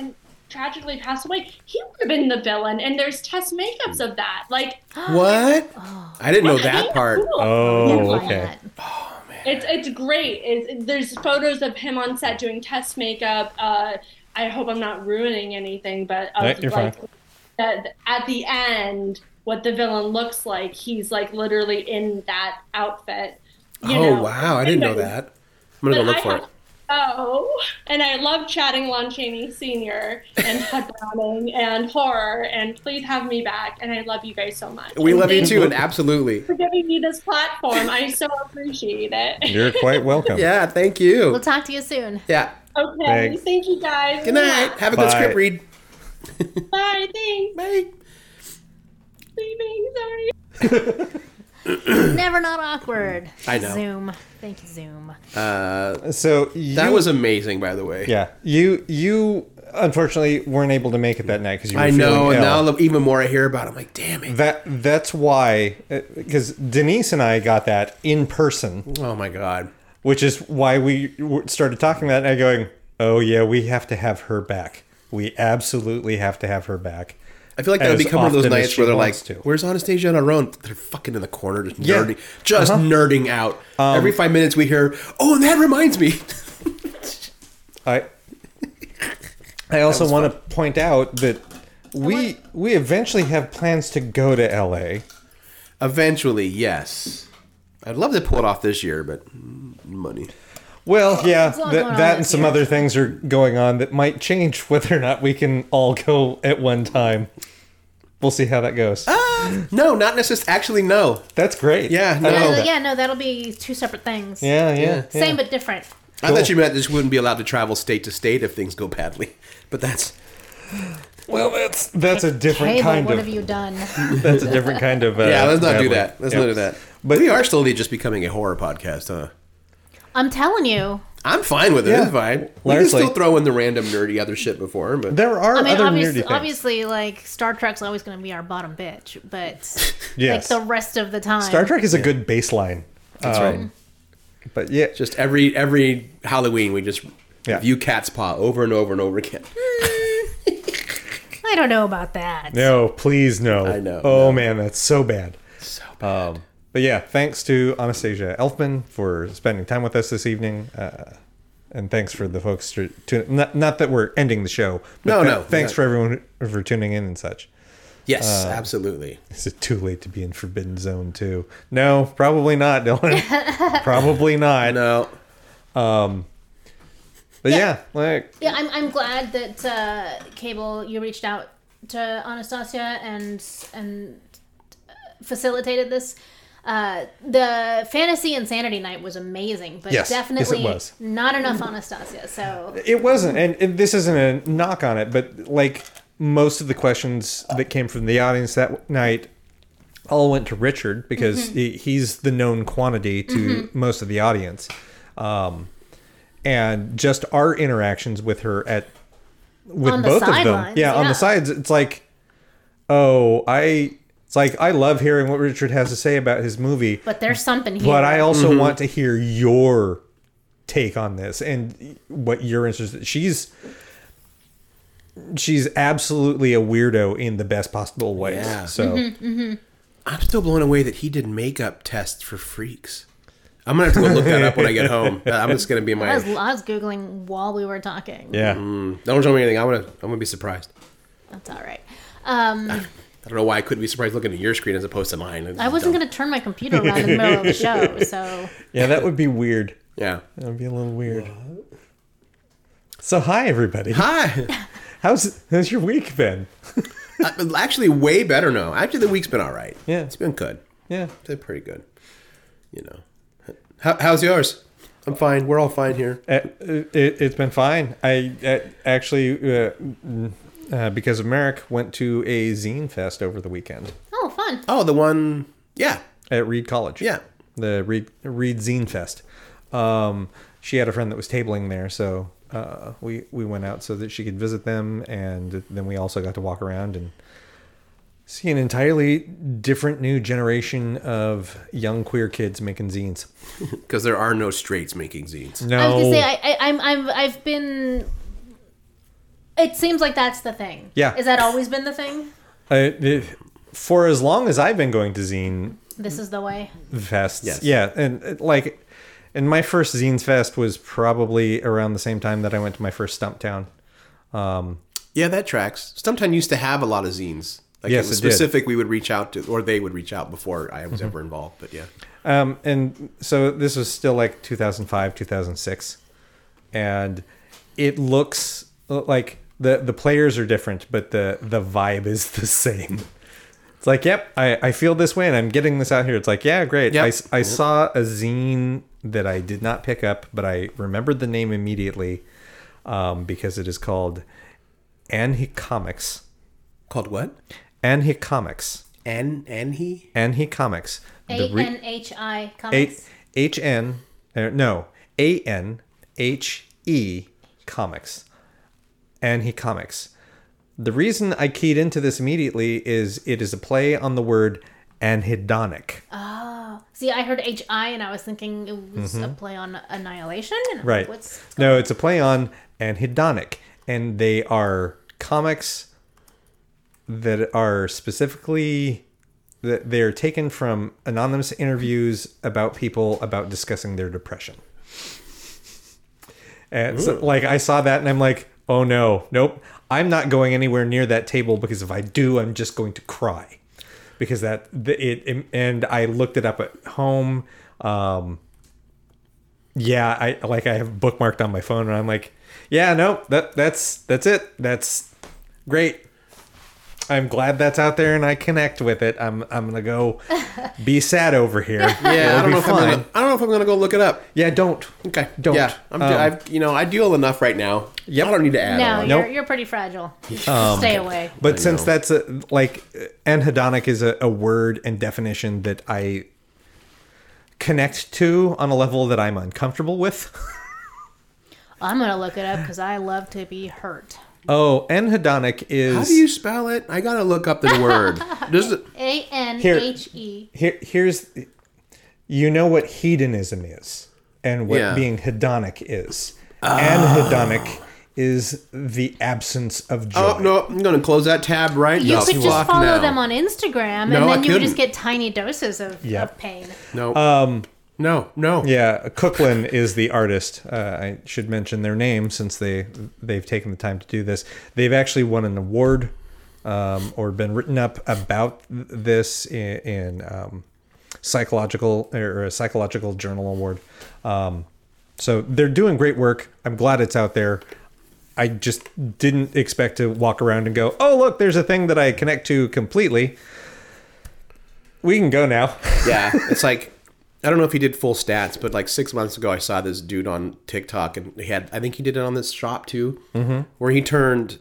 tragically passed away, he would have been the villain. And there's test makeups of that. Like, What? I didn't know that part. cool. Oh, Find okay. that. It's it's great. It's, there's photos of him on set doing test makeup. Uh, I hope I'm not ruining anything, but of, No, you're like fine. at, at the end, what the villain looks like, he's like literally in that outfit. You Oh, know? wow. I didn't know that. I'm going to go But look I for have- it. Oh, and I love chatting Lon Chaney Senior and Todd Browning and horror. And please have me back. And I love you guys so much. We And love you thank too, and absolutely. for giving me this platform. I so appreciate it. You're quite welcome. Yeah, thank you. We'll talk to you soon. Yeah. Okay, Thanks. thank you guys. Good night. Have a good Bye. script read. Bye. Thanks. Bye. Leaving. Sorry. Never not awkward. I know. Zoom. Thank you, Zoom. Uh, So you, that was amazing, by the way. yeah. You you unfortunately weren't able to make it that night because you were I know, feeling and ill. now the even more I hear about it, I'm like, damn it. That that's why because Denise and I got that in person, Oh my God. which is why we w- started talking about it and going, oh yeah, we have to have her back. We absolutely have to have her back. I feel like that would As become one of those often as nights she where they're like, wants to. where's Anastasia on her own? They're fucking in the corner, just Yeah. nerding, just Uh-huh. nerding out. Every five minutes we hear, oh, and that reminds me. I I also want to point out that we we eventually have plans to go to L A. Eventually, yes. I'd love to pull it off this year, but mm, money. Well, yeah, There's a lot th- going on that and this some year. other things are going on that might change whether or not we can all go at one time. We'll see how that goes. No, not necessarily. Actually, no. That's great. Yeah, I no. love Uh, that. yeah, no, that'll be two separate things. Yeah, yeah, Yeah. Same yeah. but different. I thought you meant this wouldn't be allowed to travel state to state if things go badly. But that's Well, that's that's a different Cable, kind what of have you done? that's a different kind of. Uh, yeah. Let's not do dabbling. that. Let's Yep. not do that. But- But we are slowly just becoming a horror podcast, huh? I'm telling you. I'm fine with it. Yeah. It's fine. We can Largely. still throw in the random nerdy other shit before, but There are I mean, other obviously, nerdy things. obviously, like Star Trek's always going to be our bottom bitch, but Yes. like the rest of the time, Star Trek is a good baseline. that's Um, right. But yeah, Just every every Halloween, we just Yeah. review Cat's Paw over and over and over again. I don't know about that. no, please no. I know, Oh no. man, that's so bad. So bad. Um, but yeah, thanks to Anastasia Elfman for spending time with us this evening. Uh, and thanks for the folks to, to not, not that we're ending the show. But No, th- no, Thanks not- for everyone for tuning in and such. yes, uh, absolutely. Is it too late to be in Forbidden Zone too? No, probably not, Dylan. Probably not. No, But yeah, like Yeah, I'm, I'm glad that uh, Cable, you reached out to Anastasia and and uh, facilitated this. Uh, the Fantasy Insanity Night was amazing, but Yes, yes, it definitely was. not enough Anastasia. So it wasn't, and, and this isn't a knock on it, but like most of the questions that came from the audience that night all went to Richard because Mm-hmm. he, he's the known quantity to most of the audience. Um, and just our interactions with her at with On the both of them, sidelines, yeah, on yeah. the sides, it's like, oh, I, it's like I love hearing what Richard has to say about his movie, but there's something here. but I also want to hear your take on this and what you're interested. She's she's absolutely a weirdo in the best possible way. Yeah. So Mm-hmm. I'm still blown away that he did makeup tests for freaks. I'm gonna have to go look that up when I get home. I'm just gonna be I my. was, I was googling while we were talking. yeah, Don't show me anything. I'm gonna. I'm gonna be surprised. That's all right. Um, I don't know why I couldn't be surprised looking at your screen as opposed to mine. I wasn't going to turn my computer around in the middle of the show, so yeah, that would be weird. Yeah. That would be a little weird. So hi everybody. Hi. How's how's your week been? Uh, Actually, way better now. Actually, the week's been all right. Yeah. It's been good. Yeah. It's been pretty good. You know. How, how's yours? I'm fine. We're all fine here. Uh, It, it's been fine. I uh, actually, uh, mm, uh, because of Merrick, went to a zine fest over the weekend oh, fun. Oh, the one. Yeah. at Reed College. Yeah. The Reed Reed Zine Fest. Um, she had a friend that was tabling there, so uh, we we went out so that she could visit them, and then we also got to walk around and see an entirely different new generation of young queer kids making zines. Because there are no straights making zines. No, I was gonna say I, I, I'm, I'm, I've been. It seems like that's the thing. Yeah. Is that always been the thing? Uh, it- for as long as I've been going to Zine This is the way. Fests, Yes. yeah, and uh, like, and my first Zines Fest was probably around the same time that I went to my first Stumptown. Um, Yeah, that tracks. Stumptown used to have a lot of zines. Like Yes, it was it did. specific. We would reach out to, or they would reach out before I was ever involved. But yeah, Um, and so this was still like two thousand five, two thousand six. And it looks like the, the players are different, but the, the vibe is the same. It's like, yep, I, I feel this way and I'm getting this out here. It's like, yeah, great. Yep. I, s- I saw a zine that I did not pick up, but I remembered the name immediately um, because it is called Anhi Comics. called what? Anhi Comics. An Anhi? Anhi Comics. A The re- N H I A- comics. H N uh, no A N H E comics, and he comics. The reason I keyed into this immediately is it is a play on the word anhedonic. Oh, see, I heard H I and I was thinking it was a play on Annihilation. And I'm Right. Like, what's No, it's a play on anhedonic, and they are comics that are specifically that they are taken from anonymous interviews about people about discussing their depression. And so, like, I saw that and I'm like, oh no, nope, I'm not going anywhere near that table because if I do, I'm just going to cry. Because that the, it and I looked it up at home. Um, yeah, I like I have bookmarked on my phone and I'm like, yeah, no, that that's that's it. That's great. I'm glad that's out there and I connect with it. I'm I'm gonna go be sad over here. Yeah, I It'll don't be know if I'm fine. gonna, I don't know if I'm gonna go look it up. Yeah, don't. Okay, Don't. Yeah, I'm. Um, I've, you know, I deal enough right now. Yep. I don't need to add no? on. You're Nope. you're pretty fragile. Stay away. But I since know. that's a like anhedonic is a, a word and definition that I connect to on a level that I'm uncomfortable with. I'm gonna look it up because I love to be hurt. Oh, anhedonic is How do you spell it? I gotta look up the word. Does it? A N Here. H E. here here's you know what hedonism is and what Yeah. being hedonic is. Anhedonic is the absence of joy. Oh no! I'm gonna close that tab right You now. could just Fuck follow now. them on Instagram, No, and I then you would just couldn't. get tiny doses of, Yep. of pain. No. Um. No. No. Yeah, Cooklin is the artist. Uh, I should mention their name since they they've taken the time to do this. They've actually won an award um, or been written up about th- this in, in um, psychological or a psychological journal award. Um, so they're doing great work. I'm glad it's out there. I just didn't expect to walk around and go, "Oh, look, there's a thing that I connect to completely." We can go now. Yeah. It's like I don't know if he did full stats, but like six months ago, I saw this dude on TikTok, and he had. I think he did it on this shop too, mm-hmm. where he turned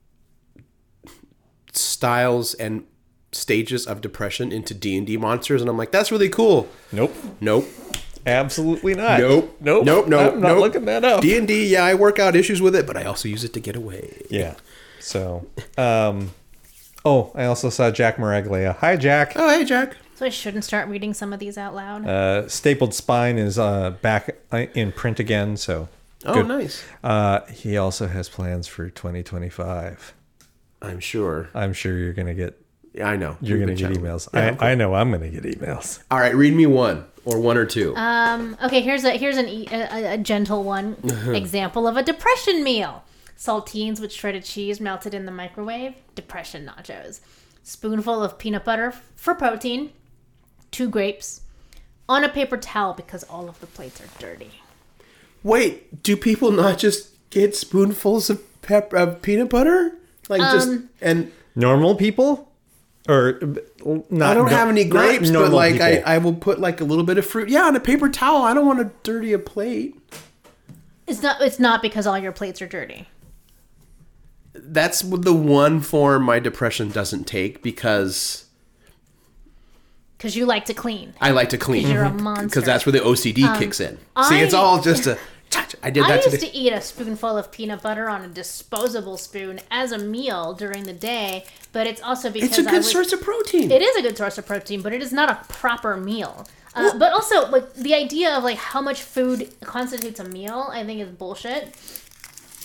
styles and stages of depression into D and D monsters, and I'm like, that's really cool. Nope. Nope. Absolutely not. Nope. Nope. Nope. Nope. I'm not nope. looking that up. D and D, yeah, I work out issues with it, but I also use it to get away. Yeah. So, um, oh, I also saw Jack Maraglia. Hi, Jack. Oh, hey, Jack. So I shouldn't start reading some of these out loud. Uh, Stapled Spine is uh, back in print again. So, Oh, good. nice. Uh, he also has plans for twenty twenty-five. I'm sure. I'm sure you're gonna get Yeah, I know. you're We've gonna been get chatting. emails. Yeah, I, I know I'm gonna get emails. All right, read me one or one or two. Um, okay, here's a here's an e- a, a gentle one example of a depression meal: saltines with shredded cheese melted in the microwave. Depression nachos. Spoonful of peanut butter for protein. Two grapes on a paper towel because all of the plates are dirty. Wait, do people not just get spoonfuls of pep of peanut butter? Like just Um, and Normal people, or uh, not? I don't no- have any not grapes, but normal like I, people. I will put like a little bit of fruit. Yeah, on a paper towel. I don't want to dirty a plate. It's not. It's not because all your plates are dirty. That's the one form my depression doesn't take because Because you like to clean. I like to clean. 'Cause you're a monster. Because that's where the O C D kicks in. See, I- it's all just a. I did I that used today. to eat a spoonful of peanut butter on a disposable spoon as a meal during the day, but it's also because It's a I good was, source of protein. It is a good source of protein, but it is not a proper meal. Uh, but also, like the idea of like how much food constitutes a meal, I think is bullshit.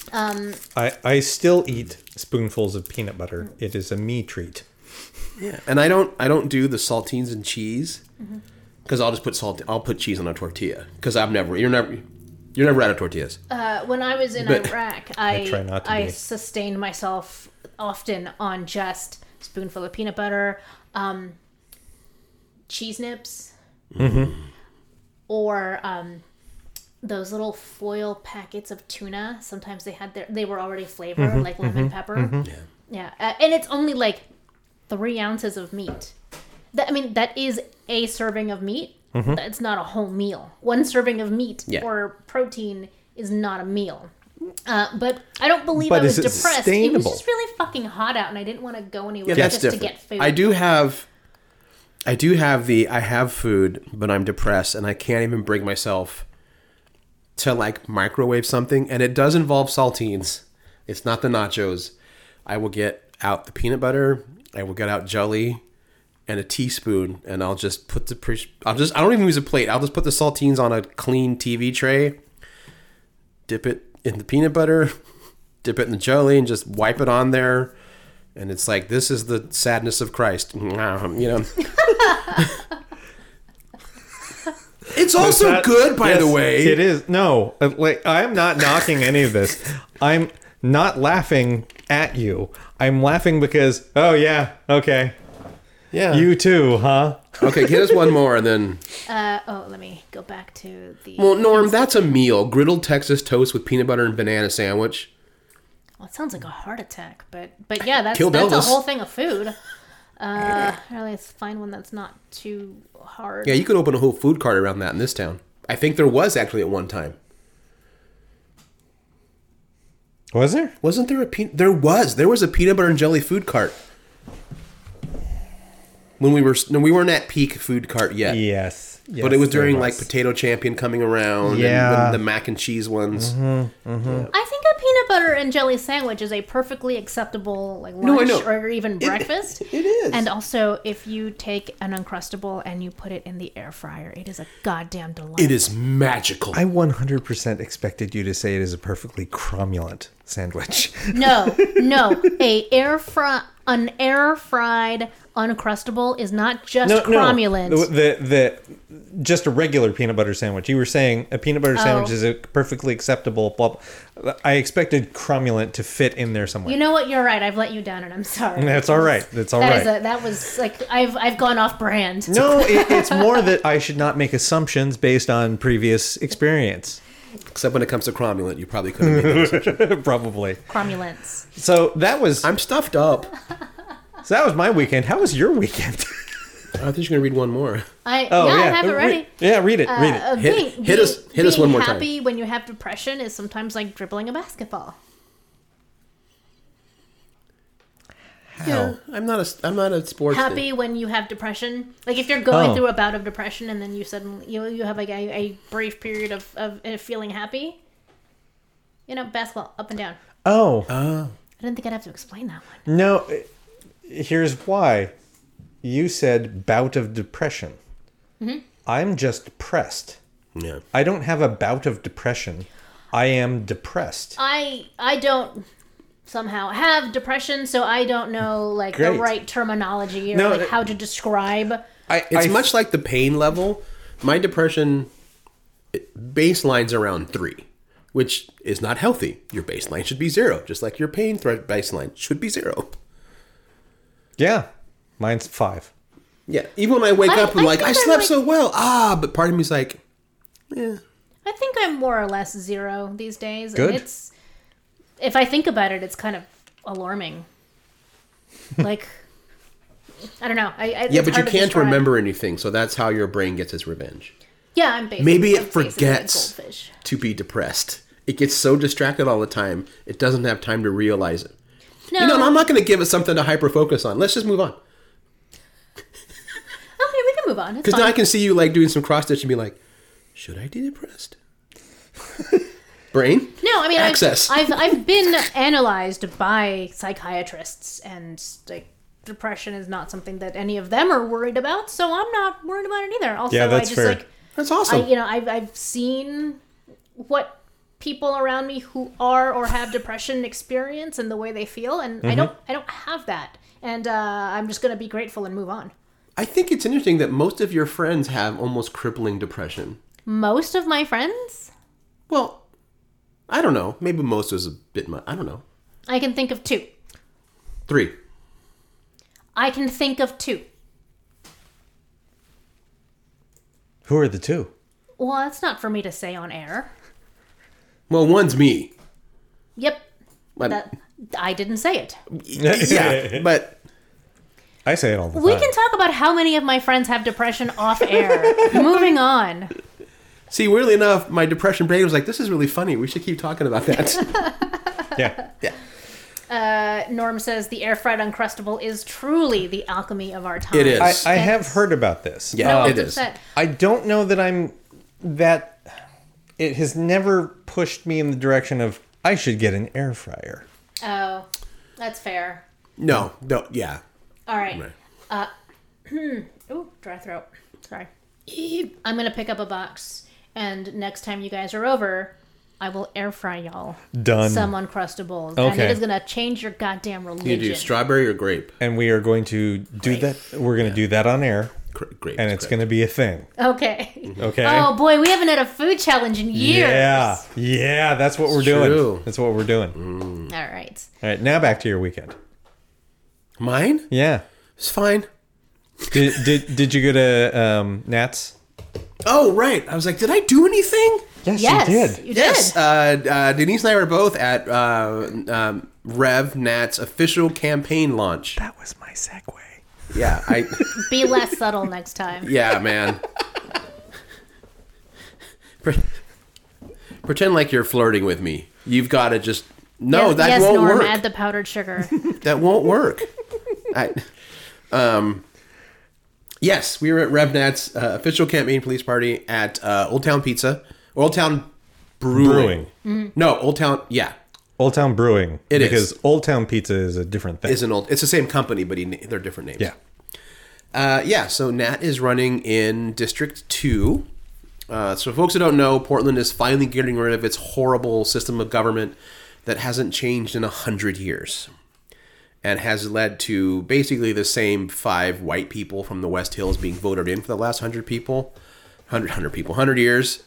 Um, I, I still eat spoonfuls of peanut butter. It is a me treat. Yeah, and I don't I don't do the saltines and cheese because I'll just put salt. I'll put cheese on a tortilla because I've never you're never you're never out of tortillas. uh, when I was in But- Iraq, I I try not to I be. sustained myself often on just a spoonful of peanut butter, um, cheese nips, or um, those little foil packets of tuna. Sometimes they had their they were already flavored like lemon pepper. Yeah. Yeah, uh, and it's only like three ounces of meat. That, I mean, that is a serving of meat. It's not a whole meal. One serving of meat Yeah. or protein is not a meal. Uh, but I don't believe But I was is it depressed. It was sustainable? just really fucking hot out, and I didn't want to go anywhere Yeah, that's just to different. get food. I do have, I do have the I have food, but I'm depressed and I can't even bring myself to like microwave something, and it does involve saltines. It's not the nachos. I will get out the peanut butter. I will get out jelly and a teaspoon, and I'll just put the pre- I'll just I don't even use a plate. I'll just put the saltines on a clean T V tray. Dip it in the peanut butter, dip it in the jelly, and just wipe it on there. And it's like, this is the sadness of Christ. You know. It's also That- good, by yes, the way. It is. No, uh, like I'm not knocking any of this. I'm not laughing at you. I'm laughing because, oh yeah, okay, Yeah. you too, huh? Okay, get us one more, and then. Uh, oh, let me go back to the. Well, Norm, that's a meal. Griddled Texas toast with peanut butter and banana sandwich. Well, it sounds like a heart attack, but but yeah, that's Killed that's Elvis. a whole thing of food. Uh, really, let's find one that's not too hard. Yeah, you could open a whole food cart around that in this town. I think there was actually at one time. Was there? Wasn't there a peanut? There was. There was a peanut butter and jelly food cart. When we were, no, we weren't at peak food cart yet. Yes. But it was Yes, there during like Potato Champion coming around, Yeah. and when the mac and cheese ones. I think a peanut butter and jelly sandwich is a perfectly acceptable like No, I lunch know. or even breakfast. It is. And also, if you take an Uncrustable and you put it in the air fryer, it is a goddamn delight. It is magical. I one hundred percent expected you to say it is a perfectly cromulent sandwich. No, no, a air fry, an air fried Uncrustable is not just cromulent. No, the, the just a regular peanut butter sandwich. You were saying a peanut butter sandwich Oh. is a perfectly acceptable. Blah, blah. I expected cromulent to fit in there somewhere. You know what? You're right. I've let you down, and I'm sorry. That's all right. That's all That right. is a, that was like I've I've gone off brand. No, it, it's more that I should not make assumptions based on previous experience. Except when it comes to cromulent, you probably couldn't make it. Probably. Cromulence. So that was I'm stuffed up. so that was my weekend. How was your weekend? I thought you were going to read one more. I Oh yeah, I yeah, have it Re- ready. yeah, read it. read it. Uh, Hit- being, hit being- us- hit us being one more time. happy when you have depression is sometimes like dribbling a basketball. Yeah, I'm not a I'm not a sports Happy when you have depression, like if you're going Oh. through a bout of depression and then you suddenly you you have like a, a brief period of of uh, feeling happy. You know, basketball up and down. Oh Uh, I didn't think I'd have to explain that one. no. Here's why. You said bout of depression. Mm-hmm. I'm just depressed. yeah. I don't have a bout of depression. I am depressed. I I don't somehow have depression, so I don't know like Great. the right terminology or No, like it- how to describe. I, It's I- much like the pain level. My depression it- baseline's around three, which is not healthy. Your baseline should be zero, just like your pain threat baseline should be zero. Yeah, mine's five. Yeah, even when I wake I- up, I'm I like, think I I'm slept like- so well. Ah, but part of me's like, yeah. I think I'm more or less zero these days. Good. And it's if I think about it, it's kind of alarming. Like I don't know. I, I Yeah, it's but you hard to can't describe. remember anything, so that's how your brain gets its revenge. Yeah, I'm basically Maybe it I'm basically a forgets goldfish. to be depressed. It gets so distracted all the time, it doesn't have time to realize it. No, You know, and I'm not going to give it something to hyper focus on. Let's just move on. okay, we can move on. It's Because fine. now I can see you like doing some cross stitch and be like, should I be depressed? Brain? No, I mean Access. I've, I've I've been analyzed by psychiatrists, and like depression is not something that any of them are worried about. So I'm not worried about it either. Also, Yeah, that's I just fair. like That's I awesome. you know I've I've seen what people around me who are or have depression experience and the way they feel, and I don't I don't have that, and uh, I'm just gonna be grateful and move on. I think it's interesting that most of your friends have almost crippling depression. Most of my friends, Well, I don't know. Maybe most is a bit much. I don't know. I can think of two. Three. I can think of two. Who are the two? Well, that's not for me to say on air. Well, one's me. Yep. But, That I didn't say it. yeah, but I say it all the We time. can talk about how many of my friends have depression off air. Moving on. see, weirdly enough, my depression brain was like, "This is really funny. We should keep talking about that." Yeah. yeah. Uh, Norm says the air fried Uncrustable is truly the alchemy of our time. It is. I, I have heard about this. Yeah, No it one's is. upset. I don't know that I'm that. It has never pushed me in the direction of I should get an air fryer. Oh, that's fair. No, no, yeah. All right. Right. Uh, ooh, dry throat. Sorry. I'm gonna pick up a box, and next time you guys are over, I will air fry y'all Done. some Uncrustables, and Okay. it is gonna change your goddamn You religion. do strawberry or grape? And we are going to do that. We're going to do that on air, Gra- grape. and it's going to be a thing. Okay. Okay. Oh boy, we haven't had a food challenge in years. Yeah, yeah, that's what we're doing. true. That's what we're doing. All right. All right, now back to your weekend. Mine? Yeah. It's fine. Did did did you go to um, Nats? Oh, right. I was like, did I do anything? Yes, Yes, you did. You Yes. did. Uh, uh, Denise and I were both at uh, um, Rev Nat's official campaign launch. That was my segue. Yeah, I. Be less subtle next time. Yeah, man. Pre- Pretend like you're flirting with me. You've got to just no. yes, that yes, won't Norm, work. add the powdered sugar. That won't work. I, um, yes, we were at RevNat's uh, official campaign police party at uh, Old Town Pizza, or Old Town Brewing. Brewing. No, Old Town. Yeah, Old Town Brewing. It is. because Old Town Pizza is a different thing. is an old. It's the same company, but he, they're different names. Yeah. Uh, yeah. So Nat is running in District Two. Uh, so folks who don't know, Portland is finally getting rid of its horrible system of government that hasn't changed in a hundred years, and has led to basically the same five white people from the West Hills being voted in for the last hundred people, hundred hundred people, hundred years.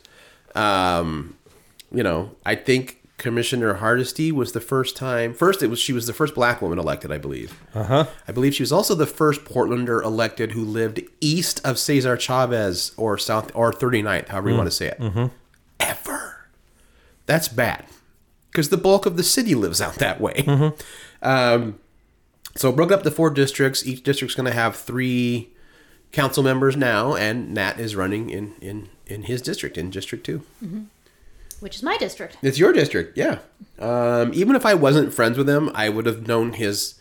Um, you know, I think Commissioner Hardesty was the first time. First, it was she was the first black woman elected, I believe. Uh huh. I believe she was also the first Portlander elected who lived east of Cesar Chavez or south or thirty-ninth, however you want to say it. Mm-hmm. Ever. That's bad because the bulk of the city lives out that way. Mm-hmm. Um, so broke up to four districts. Each district's going to have three council members now, and Nat is running in in in his district, in District Two. Mm-hmm. Which is my district. It's your district, yeah. Um, even if I wasn't friends with him, I would have known his,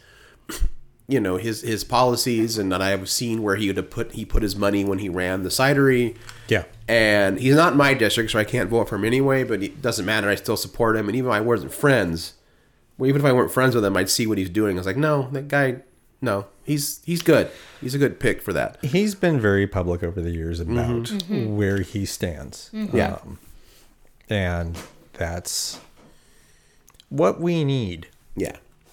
you know, his his policies, and that I have seen where he would have put he put his money when he ran the cidery. Yeah. And he's not in my district, so I can't vote for him anyway. But it doesn't matter. I still support him, and even if I wasn't friends, well, even if I weren't friends with him, I'd see what he's doing. I was like, no, that guy, no, he's he's good. He's a good pick for that. He's been very public over the years about Mm-hmm. where he stands. Yeah. Um, and that's what we need. Yeah.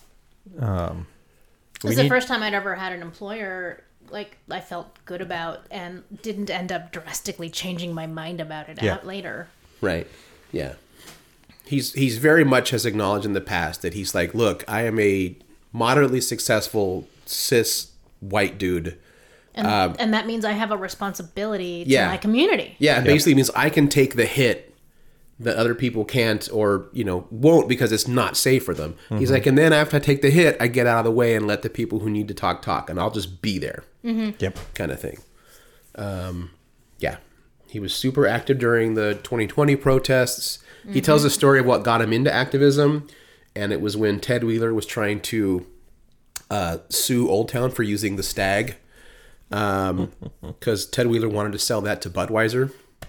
This We is the need- first time I'd ever had an employer like I felt good about and didn't end up drastically changing my mind about it Yeah. out later. Right. Yeah. He's he's very much has acknowledged in the past that he's like, look, I am a moderately successful cis white dude. And, and that means I have a responsibility to Yeah. my community. Yeah, it basically means I can take the hit that other people can't or, you know, won't because it's not safe for them. He's like, and then after I take the hit, I get out of the way and let the people who need to talk talk, and I'll just be there. Yep. Kind of thing. Um, yeah. He was super active during the twenty twenty protests. He tells a story of what got him into activism, and it was when Ted Wheeler was trying to uh, sue Old Town for using the Stag, because Ted Wheeler wanted to sell that to Budweiser.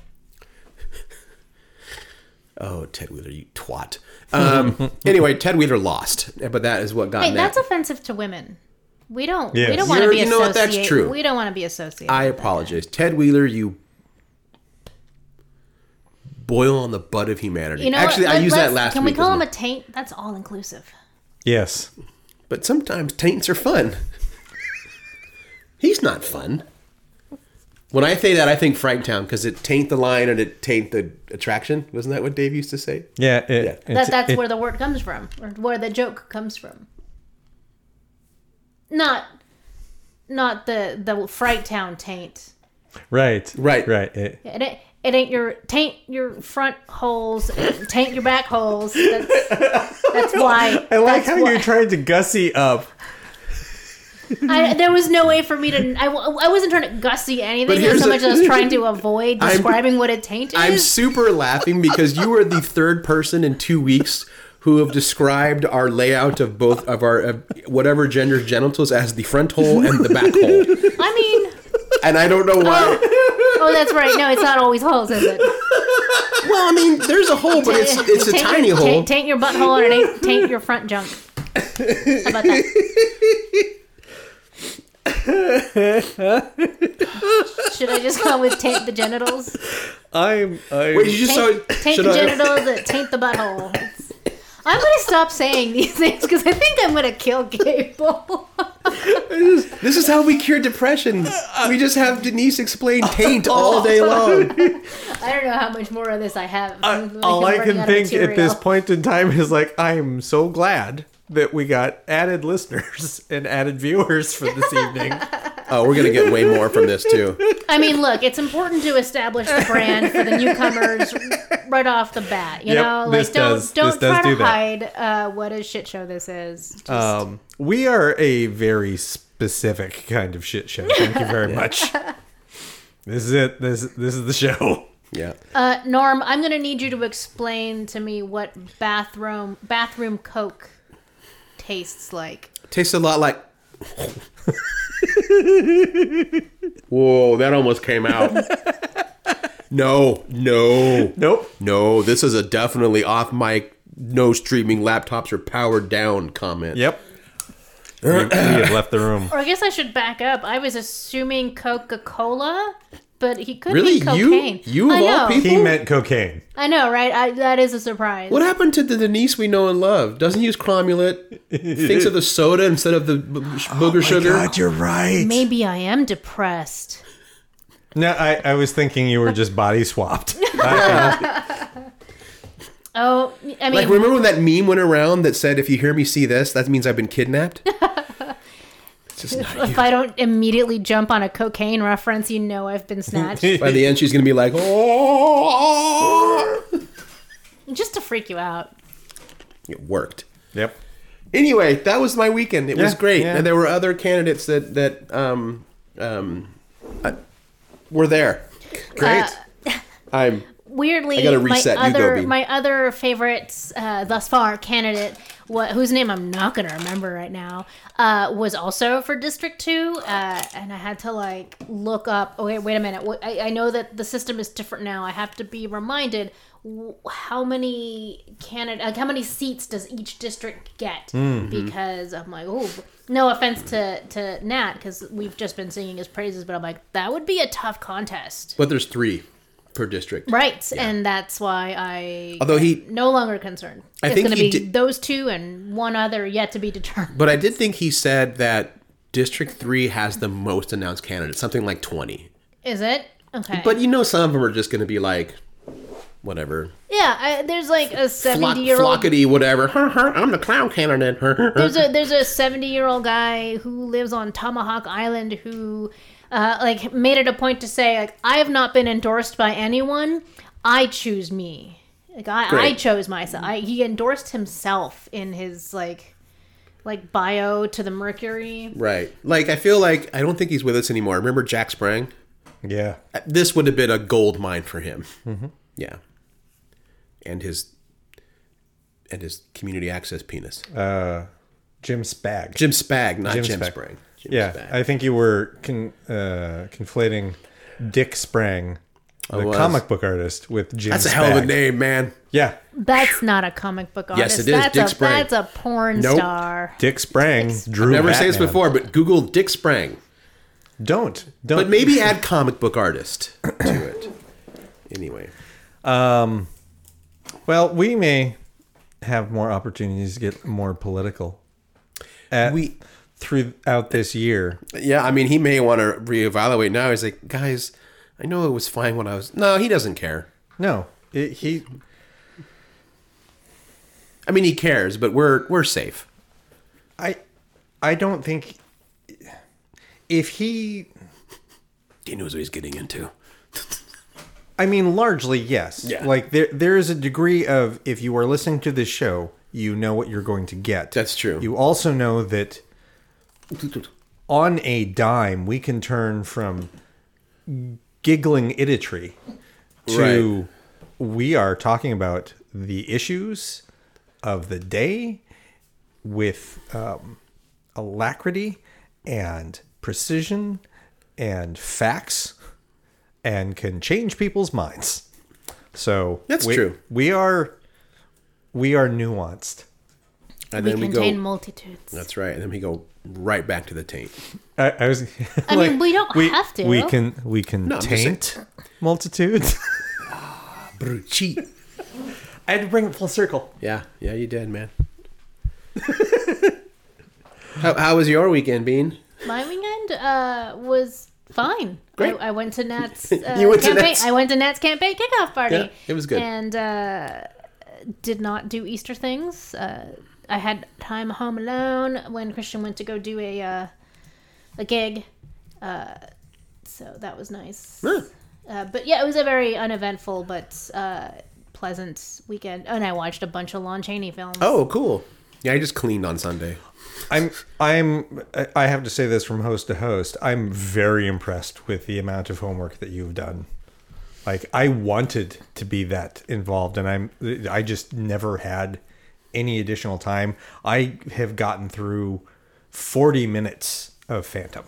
Oh, Ted Wheeler, you twat. Um, anyway, Ted Wheeler lost, but that is what got Hey, Nat. that's offensive to women. We don't. Yes. We don't want to You're- be you know what, that's associated. true. We don't want to be associated. I with that. apologize. Ted Wheeler, you boil on the butt of humanity. You know, Actually, what? I used Let's- that last Can week. we call him wasn't a taint? That's all inclusive. Yes. it? But sometimes taints are fun. He's not fun. When I say that, I think Frighttown because it taint the line and it taint the attraction. Wasn't that what Dave used to say? Yeah. It, Yeah. it's- That that's it- where the word comes from, or where the joke comes from. Not, not the the Frighttown taint. Right. Right. Right. It, It ain't, it ain't your taint your front holes, taint your back holes. That's, that's why. I like that's how why- you're trying to gussy up. I, there was no way for me to. I, w- I wasn't trying to gussy But anything here's so a- much as I was trying to avoid I'm- describing what a taint is. I'm super laughing because you are the third person in two weeks who have described our layout of both of our uh, whatever gender's genitals as the front hole and the back hole. I mean, And I don't know why. oh, that's right. No, it's not always holes, is it? Well, I mean, there's a hole, but it's it's a Taint tiny your, hole. Taint, taint your butthole and it ain't taint your front junk. How about that? Should I just go with taint the genitals? I'm. I'm Wait, you just saw Taint, it. taint Should the I- genitals, that taint the butthole. It's- I'm gonna stop saying these things because I think I'm gonna kill Gable. This is how we cure depression. We just have Denise explain taint all day long. I don't know how much more of this I have. Uh, Like, all I'm I running can out of think at this material. point in time is like, I'm so glad that we got added listeners and added viewers for this evening. Oh, we're gonna get way more from this too. I mean, look, it's important to establish the brand for the newcomers right off the bat. You Yep, know, like this don't does- don't this does try do to that. hide uh, what a shit show this is. Just, Um, we are a very specific kind of shit show. Thank you very much. This is it. This this is the show. Yeah. uh, Norm, I'm gonna need you to explain to me what bathroom bathroom Coke tastes like. Tastes a lot like. Whoa, that almost came out. No, no, Nope. no. This is a definitely off mic, no streaming, laptops are powered down comment. Yep. we, we have left the room. Or I guess I should back up. I was assuming Coca-Cola, but he could Really? be cocaine. You? You of I all know. people? He meant cocaine. I know, right? I, that is a surprise. What happened to the Denise we know and love? Doesn't use cromulent. Thinks of the soda instead of the b- booger sugar. God, you're right. Maybe I am depressed. No, I, I was thinking you were just body swapped. Oh, I mean, Like, remember when that meme went around that said, if you hear me see this, that means I've been kidnapped? It's just not you. if I don't immediately jump on a cocaine reference, you know I've been snatched. By the end, she's going to be like, oh. Just to freak you out. It worked. Yep. Anyway, that was my weekend. It was Yeah, great. yeah. And there were other candidates that, that um, um, uh, were there. Great. Uh, I'm... Weirdly, I gotta reset. my You go, other Bean. my other favorite uh, thus far candidate, what whose name I'm not gonna remember right now, uh, was also for District Two, uh, and I had to like look up. Oh wait, wait a minute. Wh- I, I know that the system is different now. I have to be reminded w- how many candidate, like how many seats does each district get? Mm-hmm. Because I'm like, oh, no offense to to Nat, because we've just been singing his praises, but I'm like, that would be a tough contest. But there's three per district. Right, and that's why I Although he- am no longer concerned. I it's think going to he be did- those two and one other yet to be determined. But I did think he said that District three has the most announced candidates, something like twenty. Is it? Okay. But you know some of them are just going to be like, whatever. yeah, I, there's like a Flock, seventy-year-old. flockety, whatever. I'm the clown candidate. There's a there's a seventy-year-old guy who lives on Tomahawk Island who, uh, like, made it a point to say, like, I have not been endorsed by anyone. I choose me. Like I, I Great. chose myself. I, he endorsed himself in his like, like bio to the Mercury. Right. Like, I feel like, I don't think he's with us anymore. Remember Jack Sprang? Yeah. This would have been a gold mine for him. Mm-hmm. Yeah. And his, and his community access penis. Uh, Jim Spag. Jim Spag, not Jim, Jim Spag. Sprang. Jim yeah, Spag. I think you were con- uh, conflating Dick Sprang, I the was. comic book artist, with Jim That's a Spag. hell of a name, man. Yeah. That's not a comic book artist. Yes, it is. That's Dick a Sprang. that's a porn Nope. star. Dick Sprang drew Never say this Batman. before, but Google Dick Sprang. Don't. Don't. But maybe add comic book artist to it. Anyway. Um, well, we may have more opportunities to get more political at, We- throughout this year. Yeah, I mean, he may want to reevaluate now. He's like, guys, I know it was fine when I was. No, he doesn't care. No, it, he. I mean, he cares, but we're we're safe. I, I don't think. If he, He knows what he's getting into. I mean, largely yes. Yeah. Like there, there is a degree of if you are listening to this show, you know what you're going to get. That's true. You also know that on a dime, we can turn from giggling idiotry to we are talking about the issues of the day with um, alacrity and precision and facts and can change people's minds. So That's we, true. We are we are nuanced. And We then we contain go. multitudes. That's right. And then we go right back to the taint. I, I was. I mean, we don't have to. We can. We can No, I'm just taint multitudes. Brucci. I had to bring it full circle. Yeah, yeah, you did, man. how, how was your weekend, Bean? My weekend uh, was fine. Great. I, I went to Nat's uh, You went to campaign. Nat's? I went to Nat's campaign kickoff party. Yeah, it was good. And uh, did not do Easter things. Uh, I had time home alone when Christian went to go do a uh, a gig. Uh, so that was nice. Huh. Uh, but yeah, it was a very uneventful but uh, pleasant weekend. And I watched a bunch of Lon Chaney films. Oh, cool. Yeah, I just cleaned on Sunday. I'm. I'm. I have to say this from host to host. I'm very impressed with the amount of homework that you've done. Like I wanted to be that involved, and I'm. I just never had any additional time. I have gotten through forty minutes of Phantom.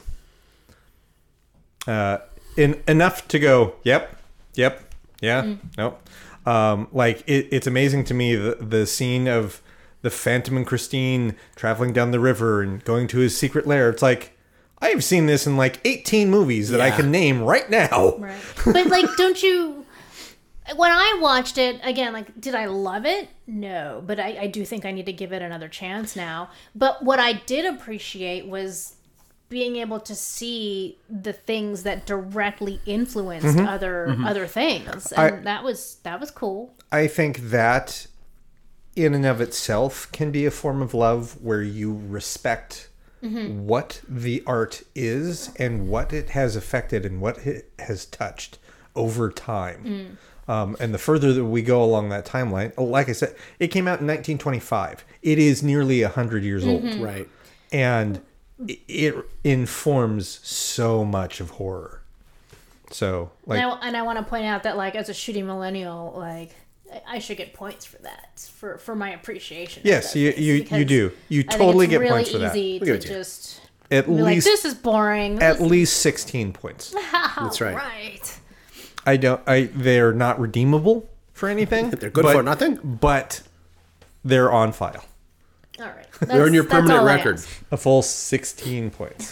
Uh, in enough to go. Yep. Yep. Yeah. Mm. Nope. Um, like it, it's amazing to me the the scene of the Phantom and Christine traveling down the river and going to his secret lair. It's like I've seen this in like eighteen movies that I Yeah. can name right now. Right. But like, don't you? When I watched it again, like, did I love it? No, but I, I do think I need to give it another chance now. But what I did appreciate was being able to see the things that directly influenced other other things, and I- that was that was cool. I think that in and of itself can be a form of love where you respect what the art is and what it has affected and what it has touched over time. Um, and the further that we go along that timeline, like I said, it came out in nineteen twenty-five. It is nearly one hundred years old. Right. And it, it informs so much of horror. So, like, and I, and I want to point out that, like, as a shooting millennial, like, I- I should get points for that, for, for my appreciation. of yes, those you things, you, you because do. You I think totally it's get really points for that. easy give to it to you. just At be like, least this is boring. at This- least sixteen points. That's right. Right. I don't. I they're not redeemable for anything. They're good but- for nothing. But they're on file. All right. They're in your That's- that's permanent all I record. ask. A full sixteen points.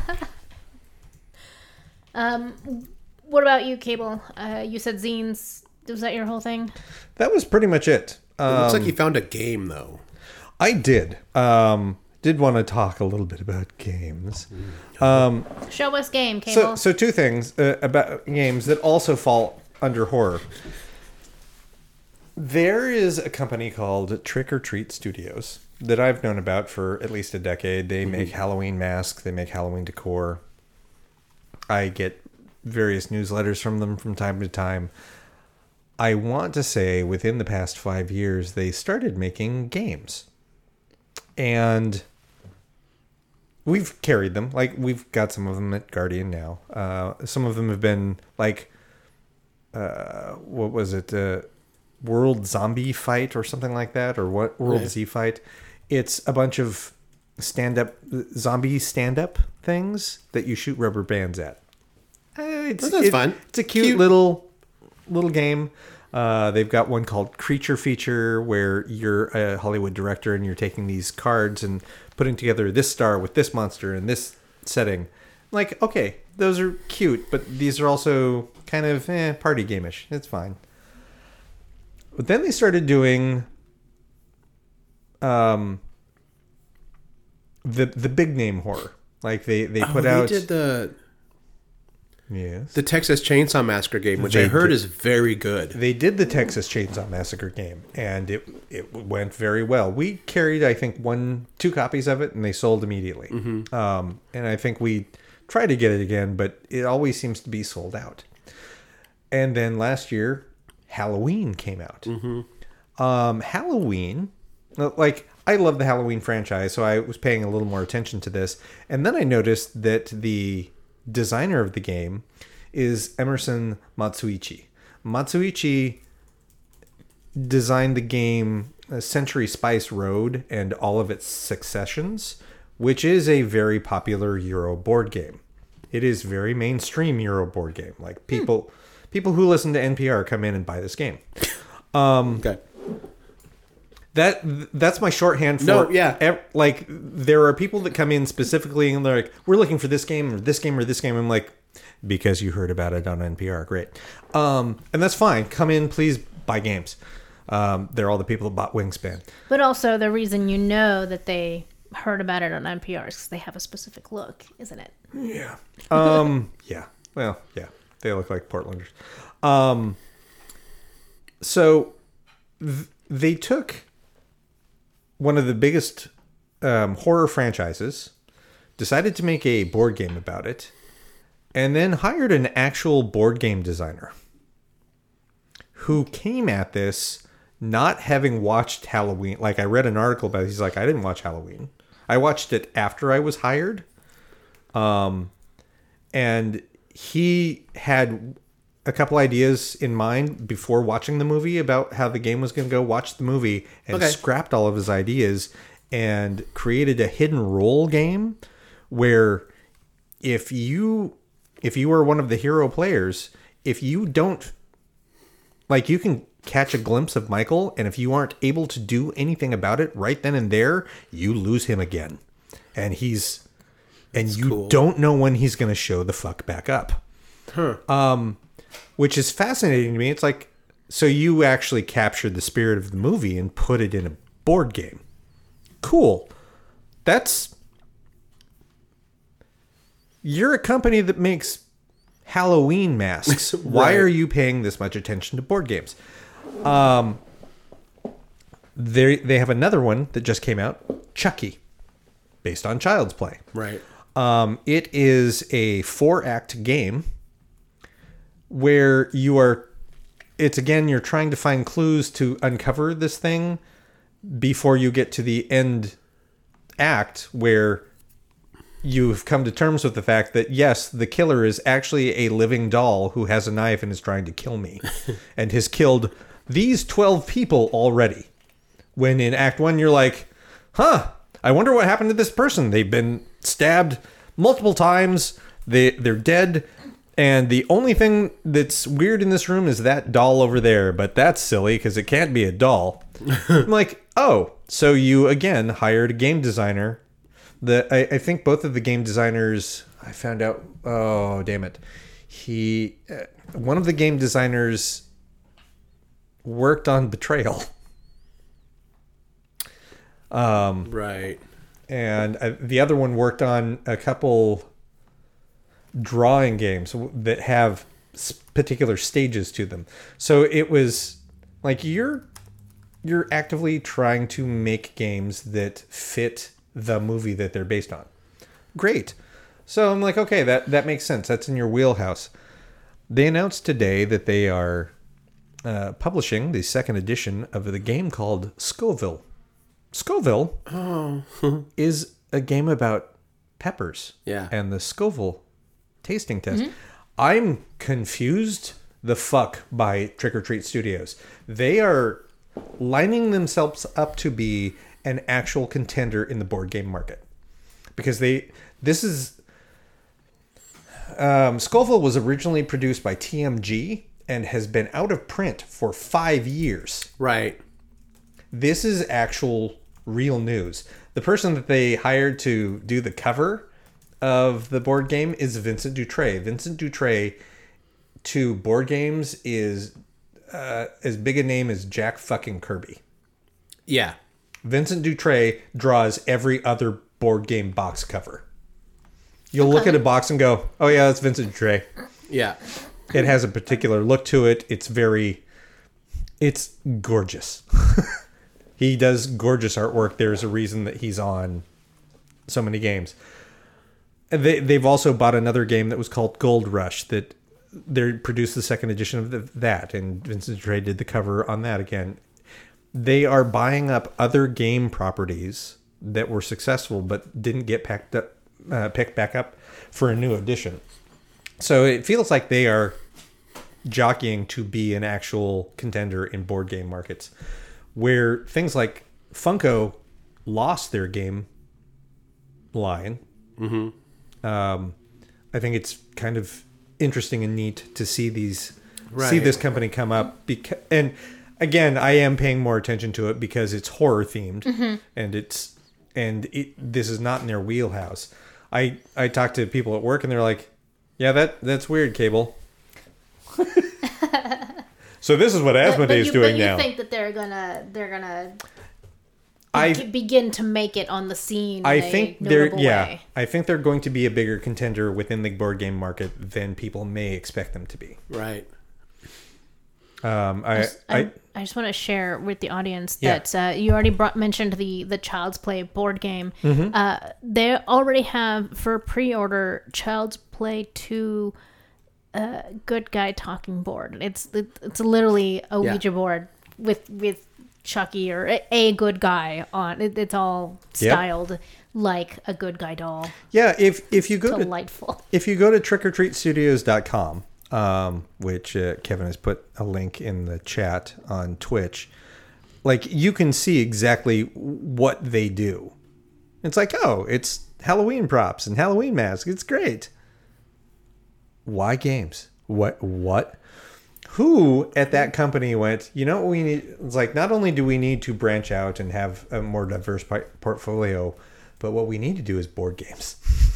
Um, what about you, Cable? Uh, you said zines. Was that your whole thing? That was pretty much it. It looks Um, like you found a game, though. I did. Um, did want to talk a little bit about games. Um, Show us game, Cable. so, so two things uh, about games that also fall under horror. There is a company called Trick or Treat Studios that I've known about for at least a decade. They make Halloween masks. They make Halloween decor. I get various newsletters from them from time to time. I want to say within the past five years, they started making games. And we've carried them. Like, we've got some of them at Guardian now. Uh, some of them have been, like, uh, what was it? Uh, World Zombie Fight or something like that? Or what? World Yeah. Z Fight. It's a bunch of stand-up, zombie stand-up things that you shoot rubber bands at. Uh, it's, That's it- fun. It's a cute, Cute. little little game. Uh, they've got one called Creature Feature where you're a Hollywood director and you're taking these cards and putting together this star with this monster in this setting. Like, okay, those are cute, but these are also kind of eh, party game-ish. It's fine. But then they started doing um, the the big name horror. Like they, they put oh, out... They did the... Yes. The Texas Chainsaw Massacre game, which They I heard did. is very good. They did the Texas Chainsaw Massacre game, and it it went very well. We carried, I think, one, two copies of it, and they sold immediately. Mm-hmm. Um, and I think we tried to get it again, but it always seems to be sold out. And then last year, Halloween came out. Mm-hmm. Um, Halloween, like, I love the Halloween franchise, so I was paying a little more attention to this. And then I noticed that the designer of the game is Emerson Matsuichi. Matsuichi designed the game Century Spice Road and all of its successions, which is a very popular Euro board game. It is very mainstream Euro board game. Like people, hmm. people who listen to N P R come in and buy this game. Um, okay. That that's my shorthand for no, yeah. Ev- like there are people that come in specifically and they're like, we're looking for this game or this game or this game. I'm like, because you heard about it on N P R, great, um, and that's fine. Come in, please buy games. Um, they're all the people that bought Wingspan. But also the reason you know that they heard about it on N P R is because they have a specific look, isn't it? Yeah. Um. yeah. Well. Yeah. They look like Portlanders. Um. So th- they took one of the biggest um, horror franchises, decided to make a board game about it, and then hired an actual board game designer who came at this not having watched Halloween. Like, I read an article about it. He's like, I didn't watch Halloween. I watched it after I was hired. Um, and he had a couple ideas in mind before watching the movie about how the game was going to go. Watched the movie and okay. scrapped all of his ideas and created a hidden role game where if you if you are one of the hero players, if you don't, like, you can catch a glimpse of Michael, and if you aren't able to do anything about it right then and there, you lose him again. And he's and That's you cool. don't know when he's going to show the fuck back up. Huh. Um Which is fascinating to me. It's like, so you actually captured the spirit of the movie and put it in a board game. Cool. That's... You're a company that makes Halloween masks. Right. Why are you paying this much attention to board games? Um, they they have another one that just came out, Chucky, based on Child's Play. Right. Um, it is a four-act game where you are, it's again, you're trying to find clues to uncover this thing before you get to the end act where you've come to terms with the fact that, yes, the killer is actually a living doll who has a knife and is trying to kill me and has killed these twelve people already. When in act one, you're like, huh, I wonder what happened to this person. They've been stabbed multiple times. They, they're dead. And the only thing that's weird in this room is that doll over there. But that's silly because it can't be a doll. I'm like, oh, so you, again, hired a game designer. The I, I think both of the game designers, I found out, oh, damn it. He, uh, one of the game designers worked on Betrayal. Um, right. And uh, the other one worked on a couple drawing games that have particular stages to them. So it was like you're you're actively trying to make games that fit the movie that they're based on. Great. So I'm like, okay, that, that makes sense. That's in your wheelhouse. They announced today that they are uh, publishing the second edition of the game called Scoville. Scoville oh. is a game about peppers. Yeah. And the Scoville tasting test. Mm-hmm. I'm confused the fuck by Trick or Treat Studios. They are lining themselves up to be an actual contender in the board game market. Because they, this is, um, Scoville was originally produced by T M G and has been out of print for five years. Right. This is actual real news. The person that they hired to do the cover of the board game is Vincent Dutray. Vincent Dutray to board games is uh, as big a name as Jack fucking Kirby. Yeah. Vincent Dutray draws every other board game box cover. You'll look at a box and go, oh yeah, that's Vincent Dutray. Yeah. It has a particular look to it. It's very, it's gorgeous. He does gorgeous artwork. There's a reason that he's on so many games. And they, they've also bought another game that was called Gold Rush that they produced the second edition of the, that. And Vincent Dutray did the cover on that again. They are buying up other game properties that were successful but didn't get packed up, uh, picked back up for a new edition. So it feels like they are jockeying to be an actual contender in board game markets, where things like Funko lost their game line. Mm-hmm. Um, I think it's kind of interesting and neat to see these, Right. see this company come up. Because, and again, I am paying more attention to it because it's horror themed, mm-hmm. and it's and it, this is not in their wheelhouse. I I talk to people at work and they're like, "Yeah, that that's weird, Cable." So this is what Asmodee's you, doing but you now. think that they're gonna they're gonna I be- begin to make it on the scene? I in a think they're notable yeah. way? I think they're going to be a bigger contender within the board game market than people may expect them to be. Right. Um, I, I, I I just want to share with the audience Yeah. that uh, you already brought, mentioned the the Child's Play board game. Mm-hmm. Uh, they already have for pre-order Child's Play two, uh, Good Guy Talking Board. It's it, it's literally a Yeah. Ouija board with with Chucky or a, a good guy on it. It's all Yep. styled like a good guy doll. yeah. If if you go to Delightful. if you go to trick or treat studios dot com, um, which uh, Kevin has put a link in the chat on Twitch, like you can see exactly what they do. It's like, oh, it's Halloween props and Halloween masks. It's great. Why games? What? What? Who at that company went, you know what we need? It's like, not only do we need to branch out and have a more diverse pi- portfolio, but what we need to do is board games.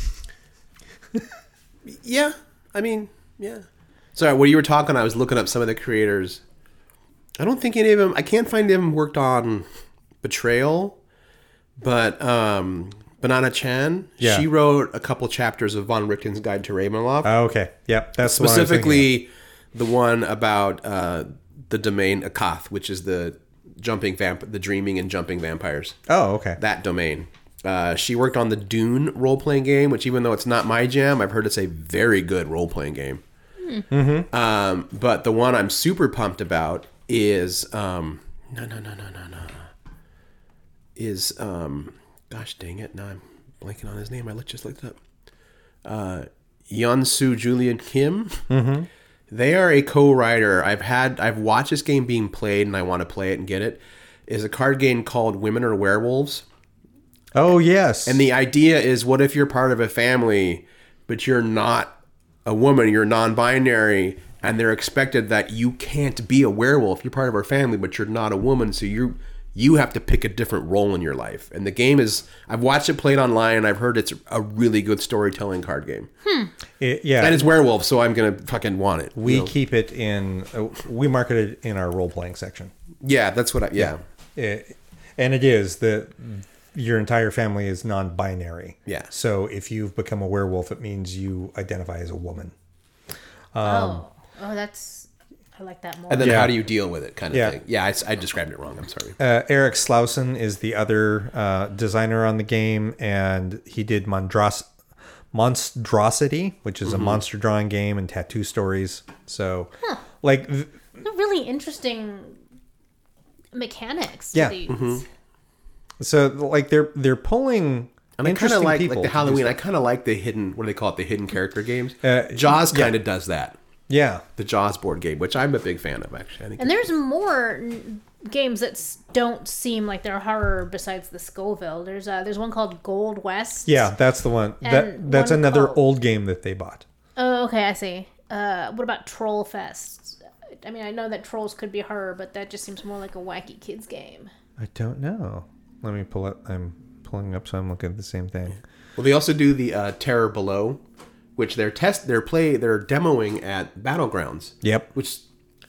Yeah. I mean, yeah. Sorry, when you were talking, I was looking up some of the creators. I don't think any of them, I can't find them worked on Betrayal, but um, Banana Chan, Yeah. she wrote a couple chapters of Von Richten's Guide to Ravenloft. Oh, okay. Yep. That's the one I was thinking Specifically, the one about uh, the domain Akath, which is the jumping vamp, the dreaming and jumping vampires. of. Oh, okay. That domain. Uh, she worked on the Dune role-playing game, which even though it's not my jam, I've heard it's a very good role-playing game. Mm-hmm. Um, but the one I'm super pumped about is um, no, no, no, no, no, no. Is um, gosh dang it! Now I'm blanking on his name. I let- just looked it up. Uh, Yeonsu Julian Kim. Mm-hmm. They are a co-writer. I've had I've watched this game being played, and I want to play it and get it. Is a card game called Women Are Werewolves. Oh, yes. And the idea is, what if you're part of a family, but you're not a woman, you're non-binary, and they're expected that you can't be a werewolf. You're part of our family, but you're not a woman, so you you have to pick a different role in your life. And the game is, I've watched it played online, and I've heard it's a really good storytelling card game. It- yeah. And it's werewolf, so I'm going to fucking want it. we you know? keep it in, uh, we market it in our role-playing section. Yeah, that's what I, yeah. It, and it is that your entire family is non-binary. Yeah. So if you've become a werewolf, it means you identify as a woman. oh, oh, that's I like that more. And then Yeah. how do you deal with it kind of Yeah. thing. Yeah, I, I described it wrong. I'm sorry. Uh, Eric Slauson is the other uh, designer on the game, and he did Mondros- Monstrosity, which is a monster drawing game and tattoo stories. So, like, th- They're really interesting mechanics. To Yeah. these. so like they're they're pulling And I kind interesting of like people like the to do Halloween. I stuff. kind of like the hidden. What do they call it? The hidden character games. Uh, Jaws yeah. kind of does that. Yeah. The Jaws board game, which I'm a big fan of, actually. I think And there's more n- games that s- don't seem like they're horror besides the Scoville. There's uh, there's one called Gold West. Yeah, that's the one. And That that's one another called- old game that they bought. Oh, okay, I see. Uh, what about Troll Fest? I mean, I know that trolls could be horror, but that just seems more like a wacky kids game. I don't know. Let me pull up. I'm pulling up, so I'm looking at the same thing. Well, they also do the uh, Terror Below, which they're test, they're play, they're demoing at Battlegrounds. Yep. Which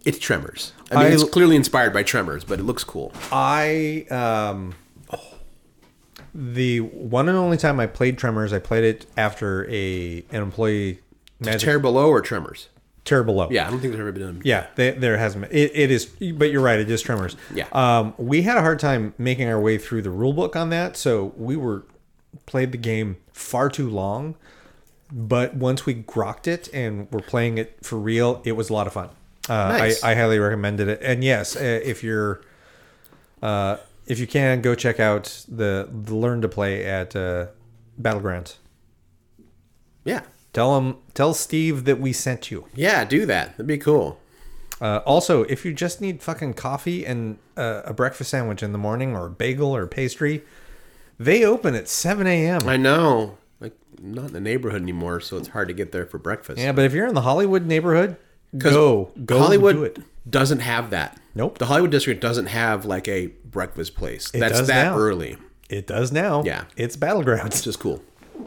It's Tremors. I mean, I- it's clearly inspired by Tremors, but it looks cool. I um, the one and only time I played Tremors, I played it after a an employee magic Terror Below or Tremors? Terror Below. Yeah, I don't think there's ever been done. Yeah, they, there hasn't been. It, it is, but you're right. It is Tremors. Yeah. Um, we had a hard time making our way through the rule book on that, so we were played the game far too long. But once we grokked it and were playing it for real, it was a lot of fun. Uh, Nice. I, I highly recommended it. And yes, uh, if you're, uh, if you can, go check out the, the Learn to Play at uh, Battlegrounds. Yeah. Tell them, tell Steve that we sent you. Yeah, do that. That'd be cool. Uh, also, if you just need fucking coffee and uh, a breakfast sandwich in the morning, or a bagel or pastry, they open at seven a.m. I know. Like, I'm not in the neighborhood anymore, so it's hard to get there for breakfast. Yeah, but if you're in the Hollywood neighborhood, go. Go Hollywood do it. doesn't have that. Nope. The Hollywood district doesn't have like a breakfast place. It That's does that now. early, It does now. Yeah. It's Battlegrounds. which is cool.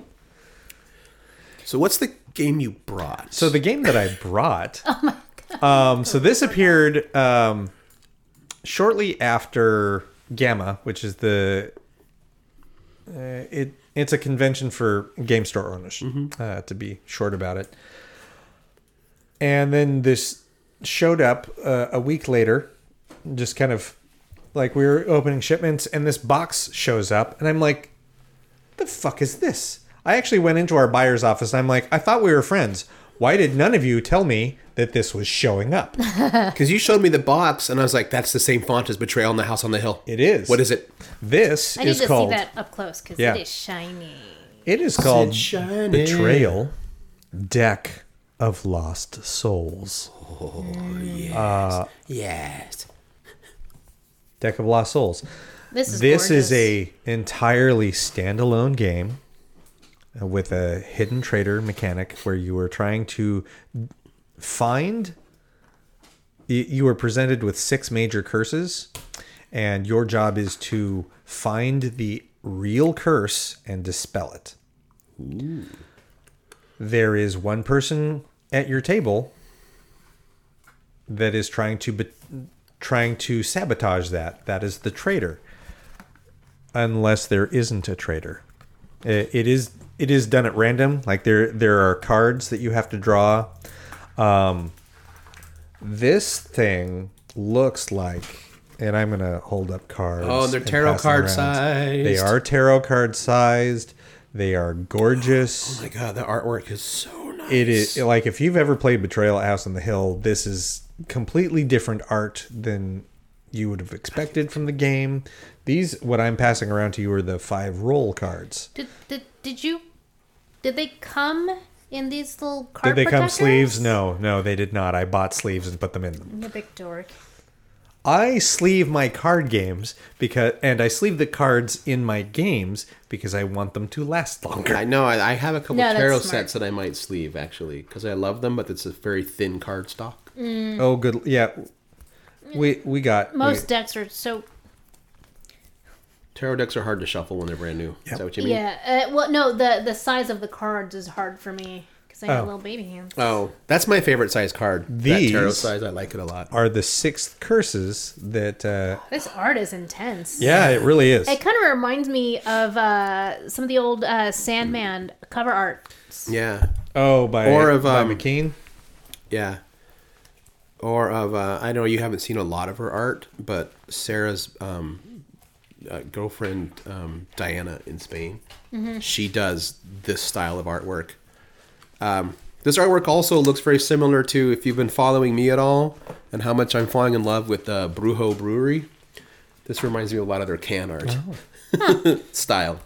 So what's the game you brought? So the game that I brought. oh my god. Um, so this appeared um, shortly after Gamma, which is the uh, it. It's a convention for game store owners, uh, to be short about it. And then this showed up uh, a week later, just kind of like we were opening shipments, and this box shows up, and I'm like, the fuck is this? I actually went into our buyer's office, and I'm like, I thought we were friends. Why did none of you tell me that this was showing up? Because you showed me the box, and I was like, that's the same font as Betrayal in the House on the Hill. It is. What is it? This I need is to called. see that up close because Yeah. it is shiny. It is called shiny? Betrayal Deck of Lost Souls. Yes. Deck of Lost Souls. This is This gorgeous. is a entirely standalone game uh, with a hidden trader mechanic where you are trying to find. y- You are presented with six major curses, and your job is to find the real curse and dispel it. There is one person at your table that is trying to be- trying to sabotage that. That is the traitor. Unless there isn't a traitor. It, it is it is done at random. Like there there are cards that you have to draw. Um, this thing looks like, and I'm gonna hold up cards. Oh, they're and tarot pass them card around. sized. They are tarot card sized. They are gorgeous. Oh my god, the artwork is so nice. It is like if you've ever played Betrayal at House on the Hill, this is completely different art than you would have expected from the game. These, what I'm passing around to you, are the five roll cards. Did, did, did you... Did they come in these little card Did they come protectors? sleeves? No, no, they did not. I bought sleeves and put them in them. You big dork. I sleeve my card games because, and I sleeve the cards in my games because I want them to last longer. I know. I, I have a couple No, that's tarot smart. sets that I might sleeve actually because I love them, but it's a very thin card stock. Oh, good. Yeah, we we got Most we- decks are so... Tarot decks are hard to shuffle when they're brand new. Is that what you mean? Yeah. Uh, well, no, the, the size of the cards is hard for me because I have Oh. little baby hands. Oh, that's my favorite size card. These- that tarot size, I like it a lot. are the six curses that. Uh, This art is intense. yeah, it really is. It kind of reminds me of uh, some of the old uh, Sandman cover art. Yeah, Oh, by Or of, by um, McKean. yeah. Or of uh, I know you haven't seen a lot of her art, but Sarah's um, uh, girlfriend um, Diana in Spain, she does this style of artwork. Um, this artwork also looks very similar to, if you've been following me at all, and how much I'm falling in love with uh, Brujo Brewery. This reminds me a lot of their can art style.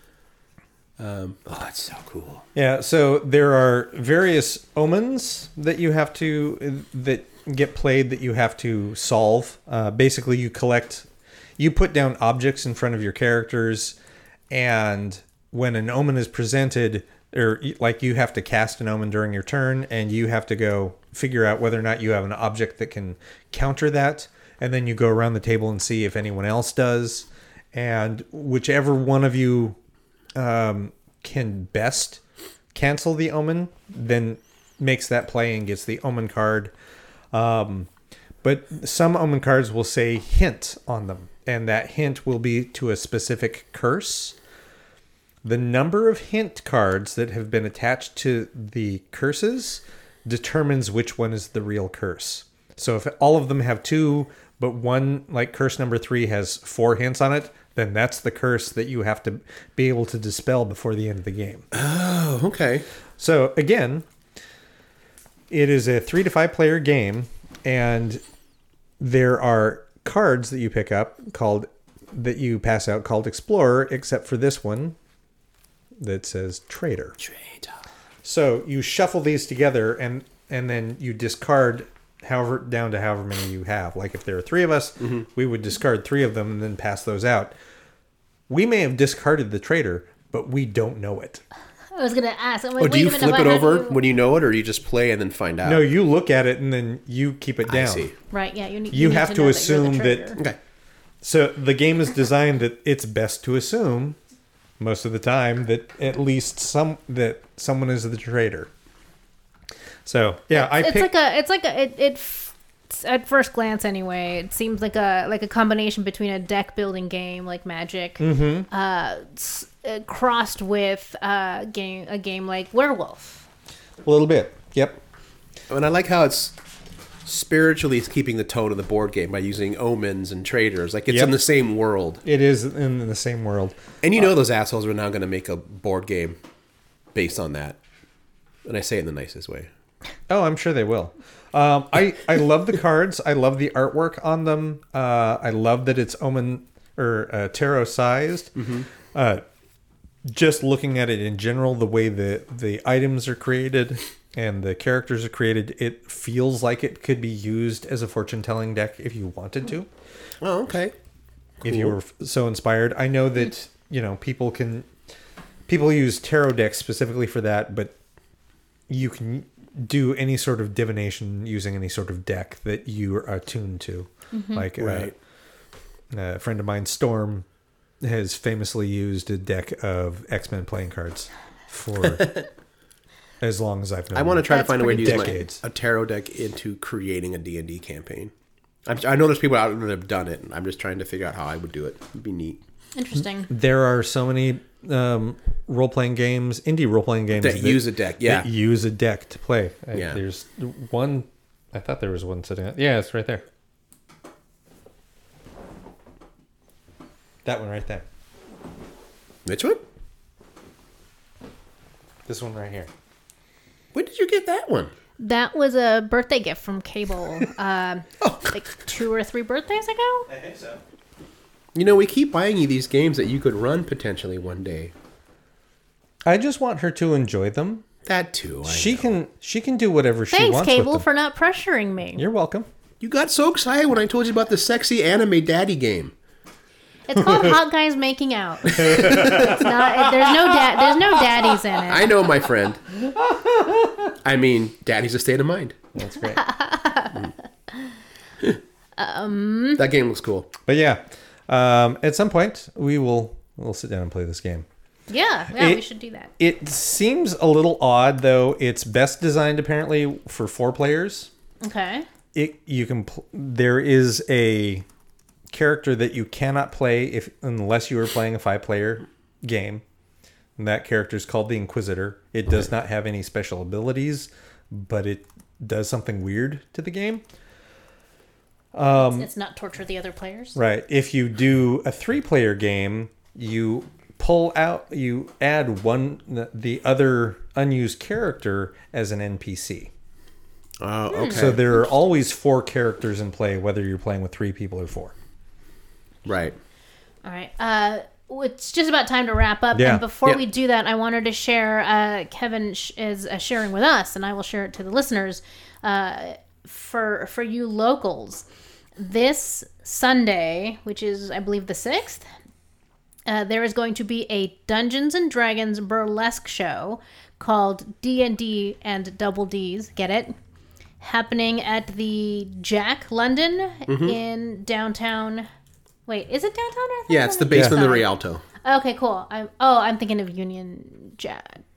Um, oh, that's so cool. Yeah, so there are various omens that you have to that get played that you have to solve. Uh, basically, you collect, you put down objects in front of your characters, and when an omen is presented, or like you have to cast an omen during your turn, and you have to go figure out whether or not you have an object that can counter that, and then you go around the table and see if anyone else does, and whichever one of you um, can best cancel the omen, then makes that play and gets the omen card. Um, But some omen cards will say hint on them, and that hint will be to a specific curse. The number of hint cards that have been attached to the curses determines which one is the real curse. So if all of them have two, but one, like curse number three, has four hints on it, then that's the curse that you have to be able to dispel before the end of the game. Oh, okay. So again, it is a three to five player game, and there are cards that you pick up called that you pass out called Explorer, except for this one that says Trader. Trader. So you shuffle these together, and and then you discard however down to however many you have. Like if there are three of us, mm-hmm. we would discard three of them and then pass those out. We may have discarded the Trader, but we don't know it. I was gonna ask. I'm like, Oh, do wait you a minute, flip but it how over do you- when you know it, or do you just play and then find out? No, you look at it and then you keep it down. I see. Right? Yeah, you need. You need have to know assume that. You're the that- trader. Okay. So the game is designed that it's best to assume most of the time that at least some that someone is the trader. So yeah, I It's picked. like a. It's like a. It, it. f- At first glance, anyway, it seems like a like a combination between a deck building game like Magic, Mm-hmm. uh, s- uh, crossed with uh, game a game like Werewolf. A little bit. Yep. And I like how it's spiritually keeping the tone of the board game by using omens and traders. Like it's Yep. in the same world. It is in the same world. And you know those assholes are now going to make a board game based on that. And I say it in the nicest way. Oh, I'm sure they will. Um, I I love the cards. I love the artwork on them. Uh, I love that it's omen or uh, tarot sized. Mm-hmm. Uh, just looking at it in general, the way the the items are created and the characters are created, it feels like it could be used as a fortune telling deck if you wanted to. Oh, okay. If you were f- so inspired. I know that you know people can people use tarot decks specifically for that, but you can do any sort of divination using any sort of deck that you are attuned to. Like Right. uh, a friend of mine, Storm, has famously used a deck of X-Men playing cards for as long as I've known. I want to try to That's find a way to use pretty my, decades. a tarot deck into creating a D and D campaign. I'm, I know there's people out there that have done it, and I'm just trying to figure out how I would do it. It'd be neat. Interesting. There are so many um, role-playing games, indie role-playing games That use a deck, yeah. that use a deck to play. I- Yeah. There's one. I thought there was one sitting. Yeah, it's right there. That one right there. Which one? This one right here. When did you get that one? That was a birthday gift from Cable, um, like two or three birthdays ago. I think so. You know, we keep buying you these games that you could run potentially one day. I just want her to enjoy them. That too. I She know. can she can do whatever she Thanks, wants with Cable, them. for not pressuring me. You're welcome. You got so excited when I told you about the sexy anime daddy game. It's called Hot Guys Making Out. It's not. There's no dad. There's no daddies in it. I know, my friend. I mean, daddy's a state of mind. That's great. That game looks cool. But yeah, um, at some point we will we'll sit down and play this game. Yeah, yeah, It- we should do that. It seems a little odd, though. It's best designed apparently for four players. Okay. It you can pl- there is a character that you cannot play if unless you are playing a five player game. And that character is called the Inquisitor. It does not have any special abilities, but it does something weird to the game. it's, it's not torture the other players. Right. If you do a three player game, you pull out you add one the other unused character as an N P C. Oh, okay. So there are always four characters in play, whether you're playing with three people or four. Right. All right. Uh, it's just about time to wrap up. Yeah. And before Yeah. we do that, I wanted to share. Uh, Kevin sh- is uh, sharing with us, and I will share it to the listeners. Uh, for for you locals, this Sunday, which is I believe the sixth, uh, there is going to be a Dungeons and Dragons burlesque show called D and D and Double D's. Get it? Happening at the Jack London in downtown. Wait, is it downtown? Or I think Yeah, it's on the basement of the side. Rialto. Okay, cool. I'm oh, I'm thinking of Union Jack.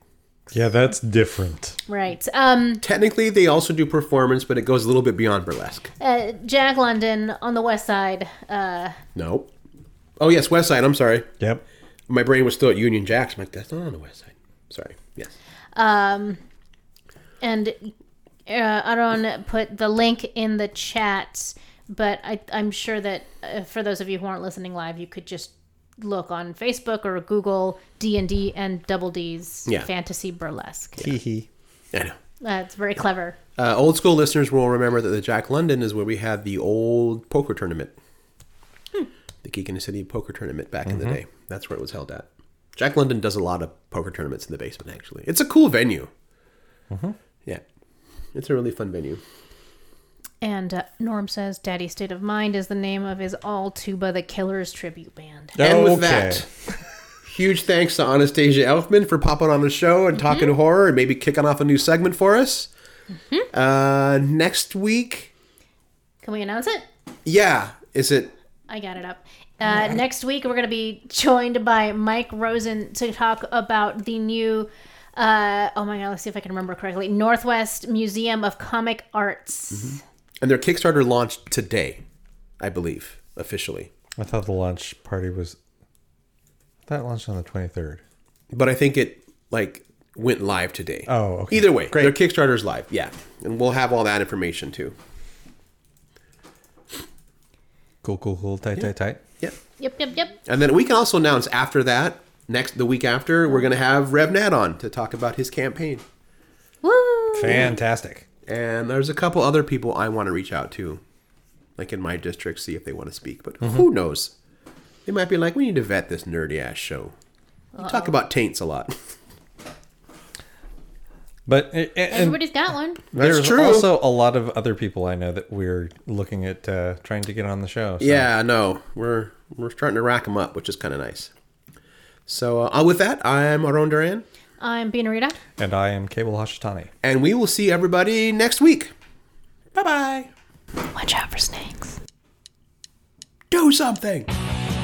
snakes. Yeah, that's different. Right. Um, Technically, they also do performance, but it goes a little bit beyond burlesque. uh, Jack London on the West Side. Uh, No. Oh, yes, West Side. I'm sorry. Yep. My brain was still at Union Jacks. I'm like, that's not on the West Side. Sorry. Yes. um, and uh, Aaron put the link in the chat, but I, I'm sure that uh, for those of you who aren't listening live, you could just look on Facebook or Google D and D and Double D's Yeah. Fantasy Burlesque. Hee hee. I know. Uh, it's very clever. Uh, old school listeners will remember that the Jack London is where we had the old poker tournament. Hmm. The Geek in the City poker tournament back in the day. That's where it was held at. Jack London does a lot of poker tournaments in the basement, actually. It's a cool venue. Yeah. It's a really fun venue. And uh, Norm says Daddy State of Mind is the name of his All Tuba the Killers tribute band. And with Okay. that, huge thanks to Anastasia Elfman for popping on the show and talking horror and maybe kicking off a new segment for us. Uh, next week, Can we announce it? yeah, is it? I got it up. Uh, next week, we're going to be joined by Mike Rosen to talk about the new, uh, oh my God, let's see if I can remember correctly, Northwest Museum of Comic Arts. And their Kickstarter launched today, I believe, officially. I thought the launch party was. That launched on the twenty-third. But I think it like went live today. Oh, okay. Either way, Great. their Kickstarter's live. Yeah, and we'll have all that information too. Cool, cool, cool. Tight, tight, tight. Yep. Yep, yep, yep. And then we can also announce after that, next the week after, we're going to have Rev Nat on to talk about his campaign. Woo! Fantastic. And there's a couple other people I want to reach out to, like in my district, see if they want to speak. But who knows? They might be like, we need to vet this nerdy ass show. We talk about taints a lot. But and Everybody's got one. That's there's true. also a lot of other people I know that we're looking at uh, trying to get on the show. So. Yeah, no, we're we're starting to rack them up, which is kind of nice. So uh, with that, I'm Aron Duran, I'm Binarita. And I am Cable Hashitani. and we will see everybody next week. Bye bye. Watch out for snakes. Do something.